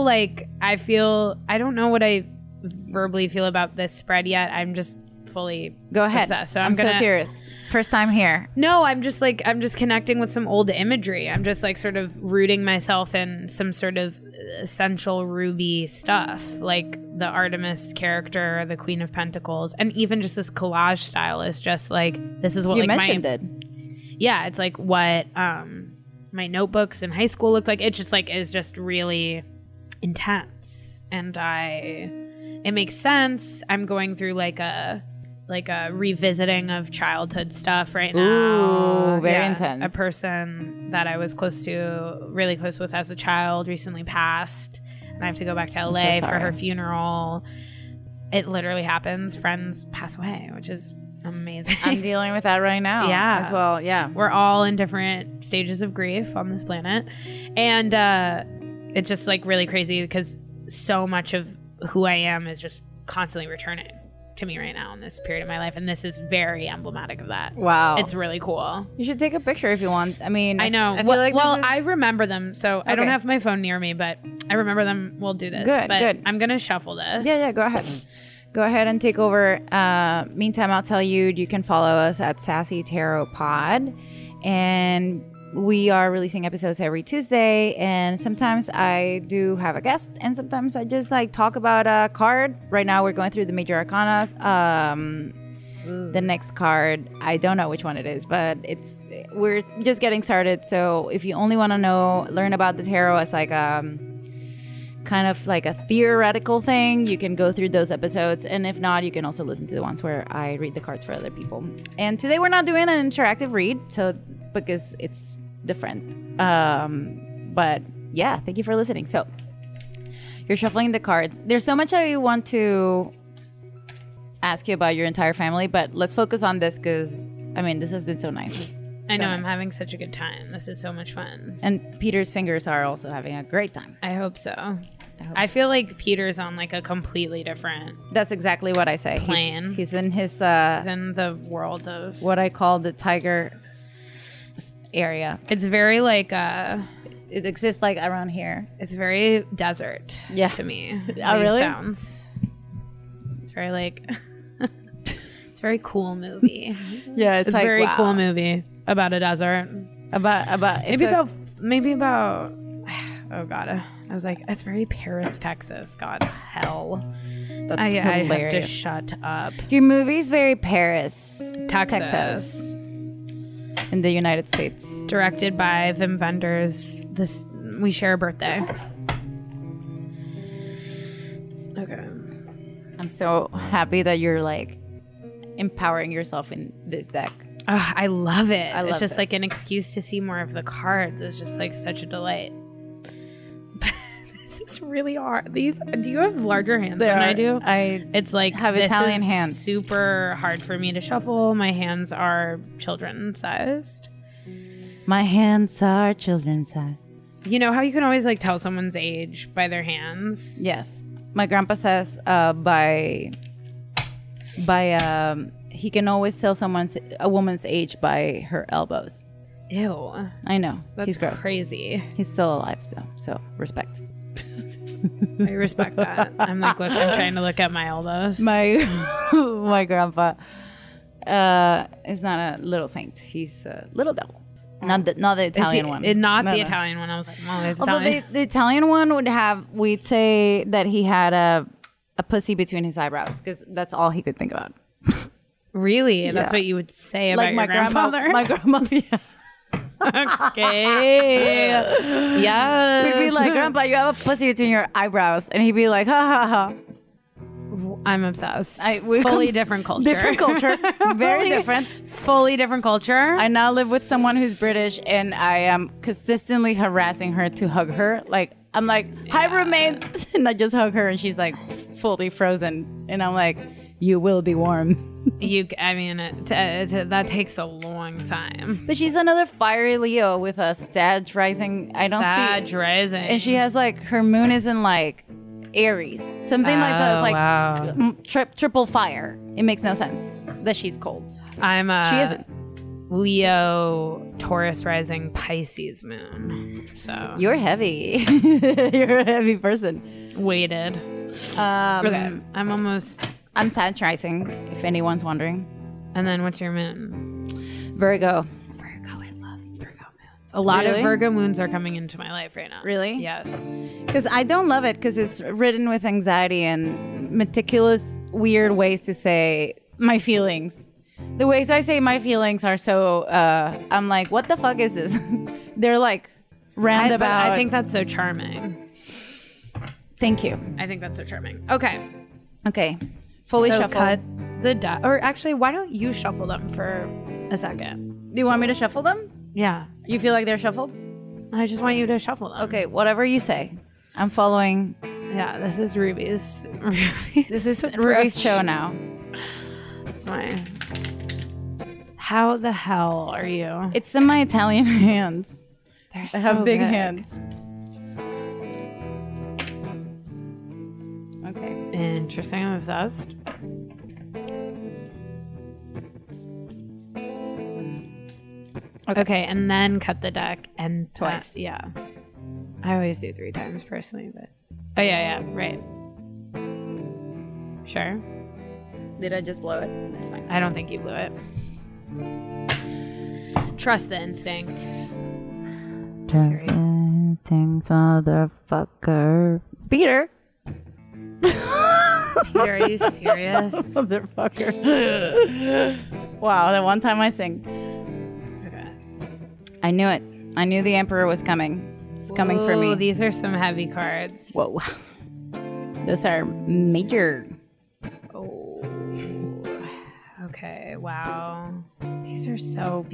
I don't know what I verbally feel about this spread yet. I'm just fully Go ahead. obsessed. So I'm so curious. First time here. No, I'm just connecting with some old imagery. I'm just like sort of rooting myself in some sort of essential Ruby stuff, like the Artemis character, the Queen of Pentacles, and even just this collage style is just like, this is what You like mentioned it. Yeah, it's like what my notebooks in high school looked like. It just like is just really intense, and it makes sense. I'm going through like a revisiting of childhood stuff right now. Ooh, very intense. A person that I was really close with as a child recently passed, and I have to go back to LA for her funeral. It literally happens. Friends pass away, which is amazing. I'm dealing with that right now. Yeah. As well. Yeah. We're all in different stages of grief on this planet. And it's just like really crazy because so much of who I am is just constantly returning to me right now in this period of my life. And this is very emblematic of that. Wow. It's really cool. You should take a picture if you want. I mean, I know. I feel like I remember them. So I don't have my phone near me, but I remember them. We'll do this. Good. I'm going to shuffle this. Yeah, go ahead. Go ahead and take over. Meantime, I'll tell you can follow us at Sassy Tarot Pod. And we are releasing episodes every Tuesday. And sometimes I do have a guest. And sometimes I just like talk about a card. Right now we're going through the major arcanas. The next card, I don't know which one it is, but we're just getting started. So if you only want to learn about the tarot as like kind of like a theoretical thing, you can go through those episodes, and if not, you can also listen to the ones where I read the cards for other people. And today we're not doing an interactive read, so because it's different, but yeah, thank you for listening. So you're shuffling the cards. There's so much I want to ask you about your entire family, but let's focus on this because, I mean, this has been so nice. I know, nice. I'm having such a good time. This is so much fun. And Peter's fingers are also having a great time. I hope so. I feel like Peter's on like a completely different That's exactly what I say. plane. He's in his, He's in the world of what I call the tiger area. It's very like It exists like around here. it's very desert to me. Oh, really? Sounds. It's very like it's a very cool movie. Yeah, It's a like, very wow. cool movie about a desert. About Maybe about oh god. I was like, it's very Paris, Texas. God, hell. That's I have to hilarious. shut up. Your movie's very Paris, Texas. in the United States. Directed by Wim Wenders. We share a birthday. Okay. I'm so happy that you're like empowering yourself in this deck. I love it. I love it's just this. like an excuse to see more of the cards. It's just like such a delight. This is really hard. Do you have larger hands than I do? It's like have this Italian is hands. super hard for me to shuffle. My hands are children sized. My hands are children's size. You know how you can always like tell someone's age by their hands? Yes, my grandpa says he can always tell a woman's age by her elbows. Ew. I know. That's He's gross. crazy. He's still alive though, so respect. I respect that. I'm trying to look at my elbows. My grandpa is not a little saint. He's a little devil. Not the Italian one. Not No, the no. Italian one. I was like, oh, it's Although Italian. the Italian one we'd say that he had a pussy between his eyebrows because that's all he could think about. Really? That's what you would say about your grandfather? My grandma, yeah. Okay. Yes. We'd be like, Grandpa, you have a pussy between your eyebrows. And he'd be like, ha ha ha. I'm obsessed. We Fully come- different culture. Different culture. Very different. Fully different culture. I now live with someone who's British and I am consistently harassing her to hug her. Like, I'm like, hi, roommate. And I just hug her and she's like fully frozen. And I'm like, you will be warm. That takes a long time. But she's another fiery Leo with a Sag rising. I don't see. Sag rising. And she has like, her moon is in like Aries. Something like that. It's like wow. triple fire. It makes no sense that she's cold. She isn't. Leo, Taurus rising, Pisces moon. So You're heavy. You're a heavy person. weighted. Okay. I'm Sag rising, if anyone's wondering. And then what's your moon? Virgo. I love Virgo moons. A lot of Virgo moons are coming into my life right now. Really? Yes. Because I don't love it because it's ridden with anxiety and meticulous, weird ways to say my feelings. The ways I say my feelings are so, I'm like, what the fuck is this? They're like roundabout. I think that's so charming. Thank you. I think that's so charming. Okay. Okay. Fully so shuffle. cut the deck. Or actually, why don't you shuffle them for a second? Do you want me to shuffle them? Yeah. You feel like they're shuffled? I just want you to shuffle them. Okay, whatever you say. I'm following. Yeah, this is Ruby's. This is Ruby's show now. It's mine. How the hell are you? It's in my Italian hands. They're I have big hands. Okay. Interesting. I'm obsessed. Okay, and then cut the deck and Twice. Yeah. I always do 3 times personally, but oh yeah, right. Sure. Did I just blow it? That's fine. I don't think you blew it. Trust the instinct. Trust the instincts, motherfucker. Peter. Peter, are you serious? Motherfucker. Wow, that one time I sing. Okay. I knew it. I knew the Emperor was coming. It's coming for me. Ooh, these are some heavy cards. Whoa. Those are major. Okay, wow. These are so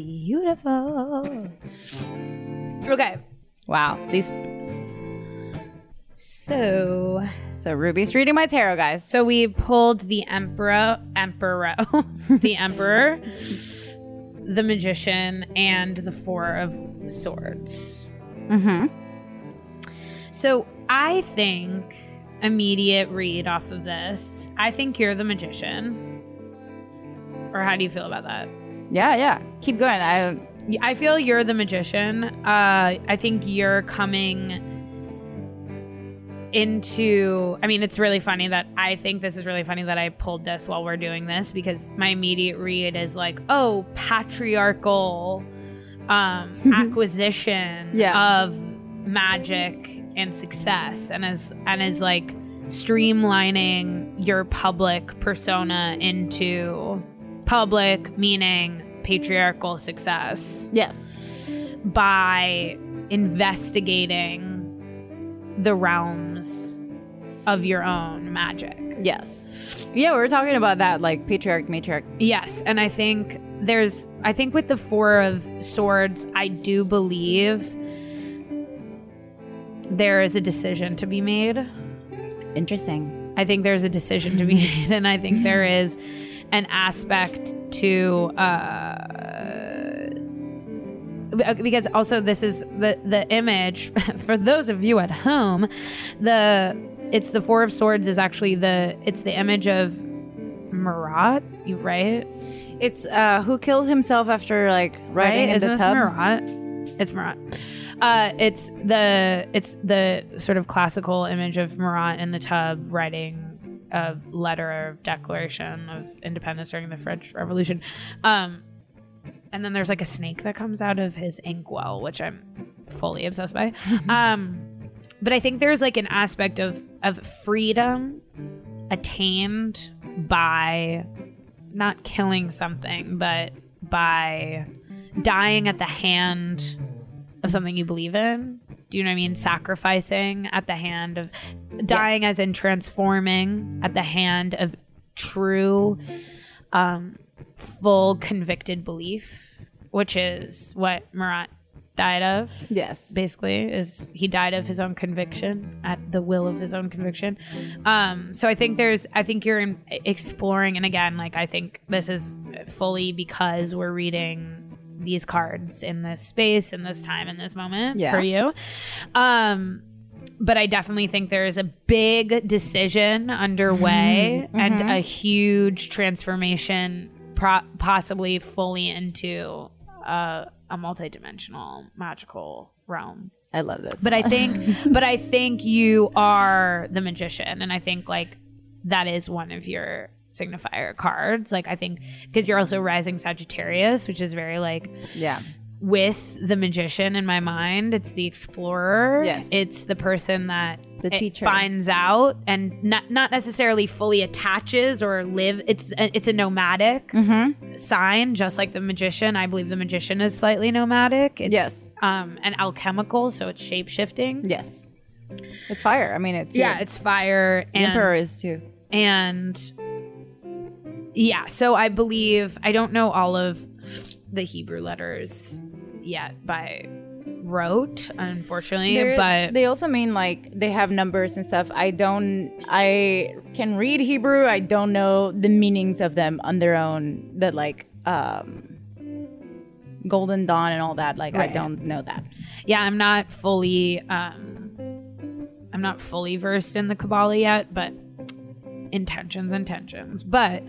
beautiful. Okay. Wow. These. So Ruby's reading my tarot, guys. So we pulled the emperor, the emperor, the magician, and the Four of Swords. Mm-hmm. So I think, immediate read off of this, I think you're the magician. Or how do you feel about that? Yeah. Keep going. I feel you're the magician. I think you're coming into, I mean, it's really funny that I think this is really funny that I pulled this while we're doing this, because my immediate read is like, oh, patriarchal acquisition of magic and success, and as like streamlining your public persona into public, meaning patriarchal success. Yes. By investigating the realms of your own magic. Yes. Yeah, we were talking about that, like patriarch, matriarch. Yes, and I think with the Four of Swords, I do believe there is a decision to be made. Interesting. I think there's a decision to be made, and I think there is an aspect to because also this is the image for those of you at home, it's the Four of Swords is actually it's the image of Marat, right? It's who killed himself after like riding in the tub. It's Marat. It's the sort of classical image of Marat in the tub writing a letter of declaration of independence during the French Revolution. And then there's like a snake that comes out of his inkwell, which I'm fully obsessed by. But I think there's like an aspect of freedom attained by not killing something, but by dying at the hand of something you believe in. Do you know what I mean? Sacrificing at the hand of dying, as in transforming at the hand of true, full convicted belief, which is what Marat died of. Yes. Basically, is he died of his own conviction, at the will of his own conviction. So I think you're exploring, and again, like I think this is fully because we're reading these cards in this space, in this time, in this moment for you. But I definitely think there is a big decision underway and a huge transformation, possibly fully into a multidimensional magical realm. I love this. But I think you are the magician, and I think like that is one of your signifier cards. Like I think because you're also rising Sagittarius, which is very like with the magician in my mind, it's the explorer. Yes. It's the person that the teacher finds out and not necessarily fully attaches or live. It's a nomadic sign, just like the magician. I believe the magician is slightly nomadic. It's, and alchemical, so it's shape shifting. Yes. It's fire. I mean, it's fire. The emperor is too. And yeah, so I believe, I don't know all of the Hebrew letters yet by rote, unfortunately, but they also mean like they have numbers and stuff. I can read Hebrew. I don't know the meanings of them on their own, that like Golden Dawn and all that. Like right. I don't know that. Yeah, I'm not fully versed in the Kabbalah yet, but intentions. But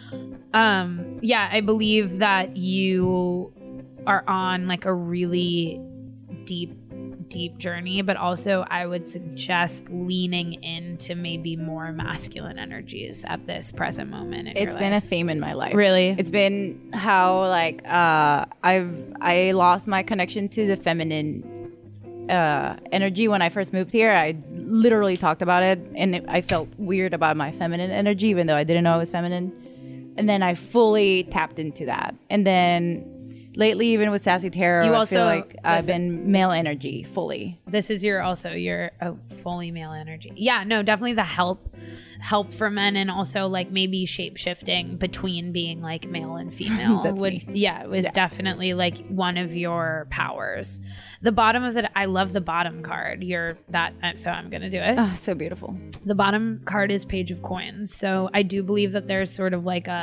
I believe that you are on like a really deep journey, but also I would suggest leaning into maybe more masculine energies at this present moment in your life. It's been a theme in my life. Really? It's been how like I lost my connection to the feminine energy when I first moved here. I literally talked about it, and I felt weird about my feminine energy, even though I didn't know it was feminine. And then I fully tapped into that. And then lately, even with Sassy Tarot, You I also- feel like I've listen. been male energy fully. This is your fully male energy. Yeah, no, definitely the help for men, and also like maybe shape shifting between being like male and female That's would me. it was definitely like one of your powers. The bottom of it, I love the bottom card. So I'm gonna do it. Oh, so beautiful. The bottom card is Page of Coins. So I do believe that there's sort of like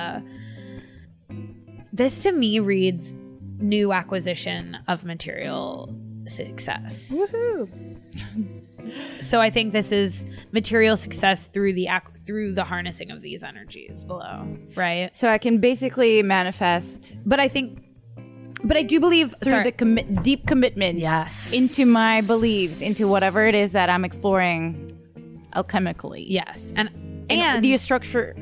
this to me reads new acquisition of material success. So I think this is material success through the harnessing of these energies below, right? So I can basically manifest But I do believe through the deep commitment Yes. into my beliefs, into whatever it is that I'm exploring alchemically. yes, and The structure.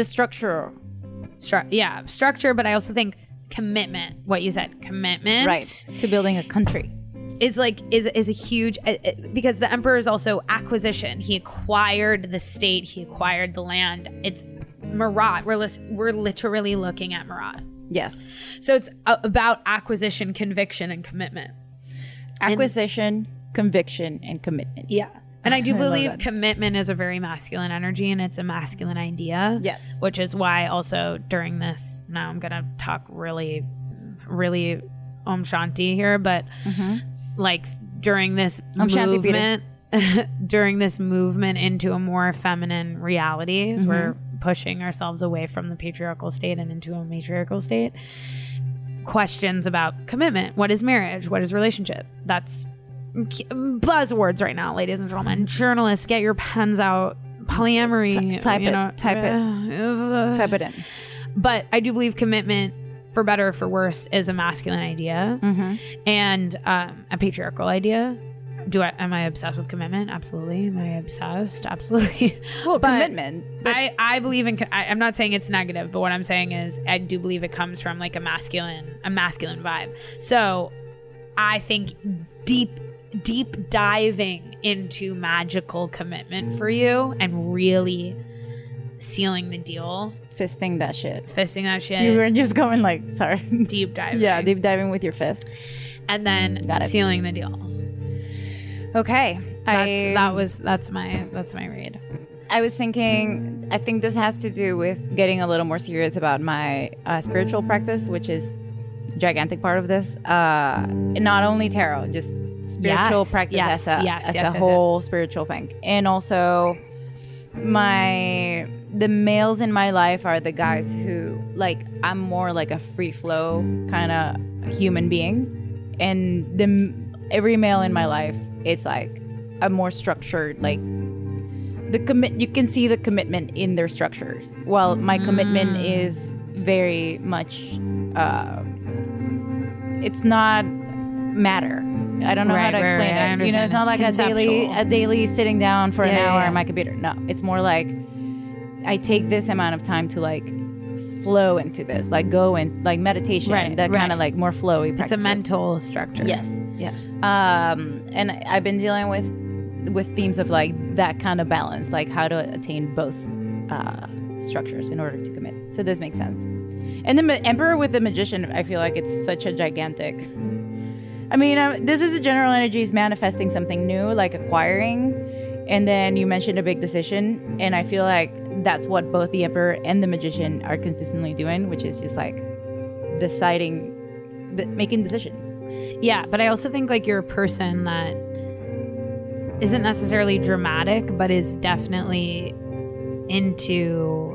structure, but I also think commitment. What you said, commitment, Right. To building a country. is a huge because the emperor is also acquisition. He acquired the state. He acquired the land. It's Marat. We're literally looking at Marat. Yes. So it's about acquisition, conviction, and commitment. Acquisition, conviction, and commitment. Yeah. And I do love believe that. commitment is a very masculine energy, and it's a masculine idea. Yes. Which is why also during this, now I'm going to talk really, really Om Shanti here, but like during this Om Shanti, Peter. movement into a more feminine reality, as we're pushing ourselves away from the patriarchal state and into a matriarchal state, questions about commitment. What is marriage? What is relationship? That's buzzwords right now, ladies and gentlemen. Journalists, get your pens out. Polyamory. Type it in. But I do believe commitment, for better or for worse, is a masculine idea and a patriarchal idea. Am I obsessed with commitment? Absolutely. Am I obsessed? Absolutely. Well, But commitment. But I believe in. I'm not saying it's negative, but what I'm saying is I do believe it comes from like a masculine vibe. So I think deep diving into magical commitment for you and really sealing the deal, fisting that shit. You were just going like, sorry. deep diving. Yeah, deep diving with your fist. And then Got it. sealing the deal. Okay. That's my read. I was thinking, I think this has to do with getting a little more serious about my spiritual practice, which is a gigantic part of this. Not only tarot, just spiritual practice as a whole spiritual thing. And also the males in my life are the guys who, like, I'm more like a free flow kind of human being. And every male in my life, it's like a more structured, like, you can see the commitment in their structures. While my commitment is very much, it's not matter. I don't know how to explain it. You know, it's not like a daily sitting down for an hour on my computer. No, it's more like I take this amount of time to like flow into this, like go in like meditation, kind of like more flowy practices. It's a mental structure. Yes. And I've been dealing with themes of like that kind of balance, like how to attain both structures in order to commit. So this makes sense. And the Emperor with the Magician, I feel like it's such a gigantic. I mean, this is the general energies manifesting something new, like acquiring. And then you mentioned a big decision. And I feel like that's what both the Emperor and the Magician are consistently doing, which is just like deciding, making decisions. Yeah, but I also think like you're a person that isn't necessarily dramatic, but is definitely into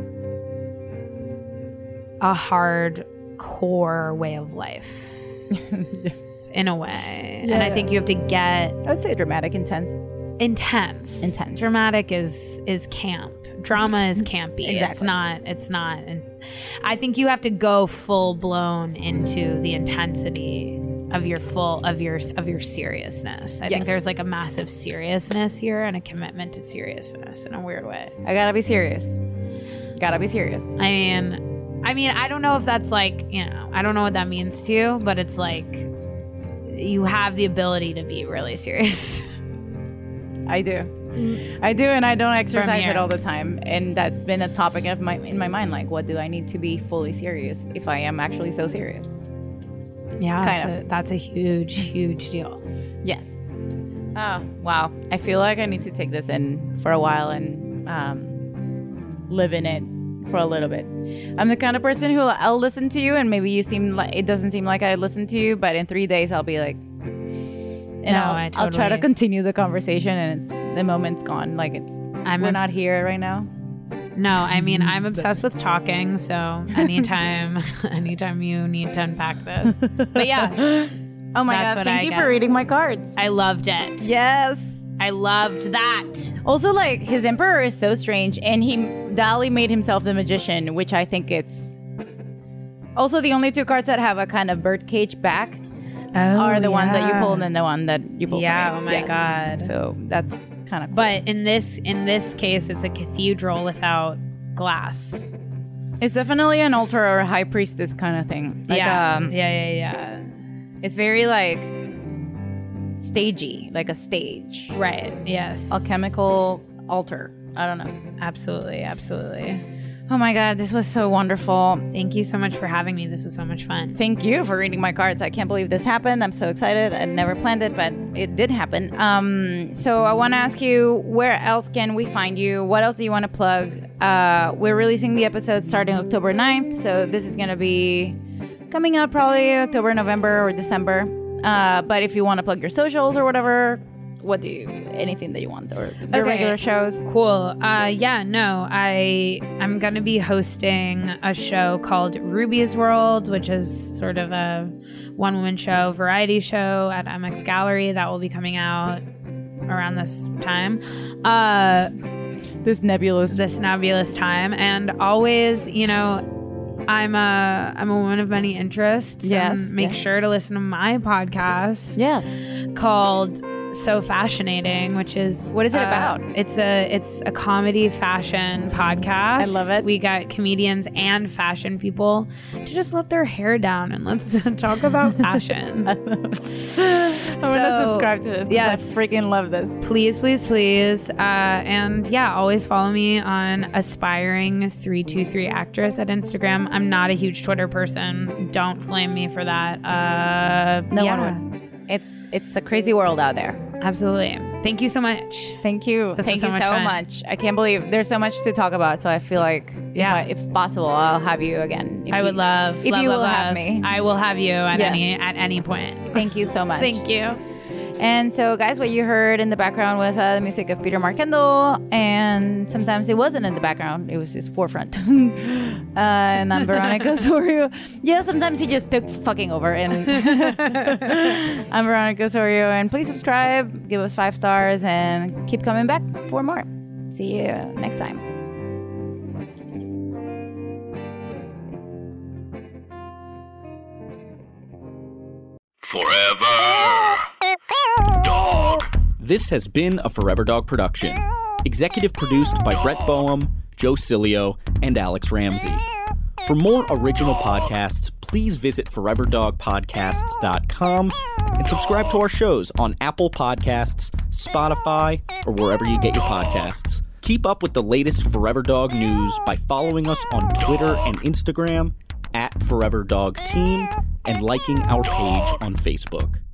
a hardcore way of life. In a way. And I think you have to get... I would say dramatic, intense. Dramatic is camp. Drama is campy. Exactly. It's not. And I think you have to go full blown into the intensity of your seriousness. I think there's like a massive seriousness here and a commitment to seriousness in a weird way. I gotta be serious. I mean, I don't know if that's like, I don't know what that means to you, but it's like you have the ability to be really serious. I do, and I don't exercise it all the time, and that's been a topic in my mind. Like, what do I need to be fully serious if I am actually so serious? Yeah, that's a huge deal. Yes. Oh, wow. I feel like I need to take this in for a while and live in it for a little bit. I'm the kind of person who I'll listen to you and maybe it doesn't seem like I listened to you, but in 3 days I'll be like, I'll try to continue the conversation and the moment's gone. Like we're not here right now. No, I mean, I'm obsessed with talking, so anytime you need to unpack this. But yeah. Oh my God, thank you for reading my cards. I loved it. Yes. I loved that. Also, like, his Emperor is so strange, and Dali made himself the Magician, which I think it's... Also, the only 2 cards that have a kind of birdcage back are the one that you pull and then the one that you pull from me. Oh my God. So that's kind of cool. But in this case, it's a cathedral without glass. It's definitely an altar or a high priestess kind of thing. Like, yeah. It's very, like, stagey, like a stage. Right, yes. Alchemical altar. I don't know. Absolutely. Oh my God, this was so wonderful. Thank you so much for having me. This was so much fun. Thank you for reading my cards. I can't believe this happened. I'm so excited. I never planned it, but it did happen. So I want to ask you, where else can we find you? What else do you want to plug? We're releasing the episode starting October 9th, so this is going to be coming out probably October, November, or December. But if you want to plug your socials or whatever, anything that you want, or your regular shows. Cool. I'm going to be hosting a show called Ruby's World, which is sort of a one-woman show, variety show at MX Gallery that will be coming out around this time. This nebulous time. And always, I'm a woman of many interests. Yes. Make sure to listen to my podcast. Yes. Called So Fashionating, which is... What is it about? It's a comedy fashion podcast. I love it. We got comedians and fashion people to just let their hair down and let's talk about fashion. I'm going to subscribe to this. Yes. I freaking love this. Please. And yeah, always follow me on Aspiring323 Actress at Instagram. I'm not a huge Twitter person. Don't flame me for that. No one would. It's a crazy world out there. Absolutely. Thank you so much. Thank you. Thank you so much. I can't believe there's so much to talk about. So I feel like if possible, I'll have you again. I would love if you will have love. me. I will have you at any point. Thank you so much. Thank you. And so, guys, what you heard in the background was the music of Peter Markendall, and sometimes it wasn't in the background; it was his forefront. And I'm Veronica Osorio. Yeah, sometimes he just took fucking over. And I'm Veronica Osorio, and please subscribe, give us 5 stars, and keep coming back for more. See you next time. Forever Dog. This has been a Forever Dog production. Executive produced by Brett Boehm, Joe Cilio, and Alex Ramsey. For more original podcasts, please visit foreverdogpodcasts.com and subscribe to our shows on Apple Podcasts, Spotify, or wherever you get your podcasts. Keep up with the latest Forever Dog news by following us on Twitter and Instagram @ForeverDogTeam and liking our page on Facebook.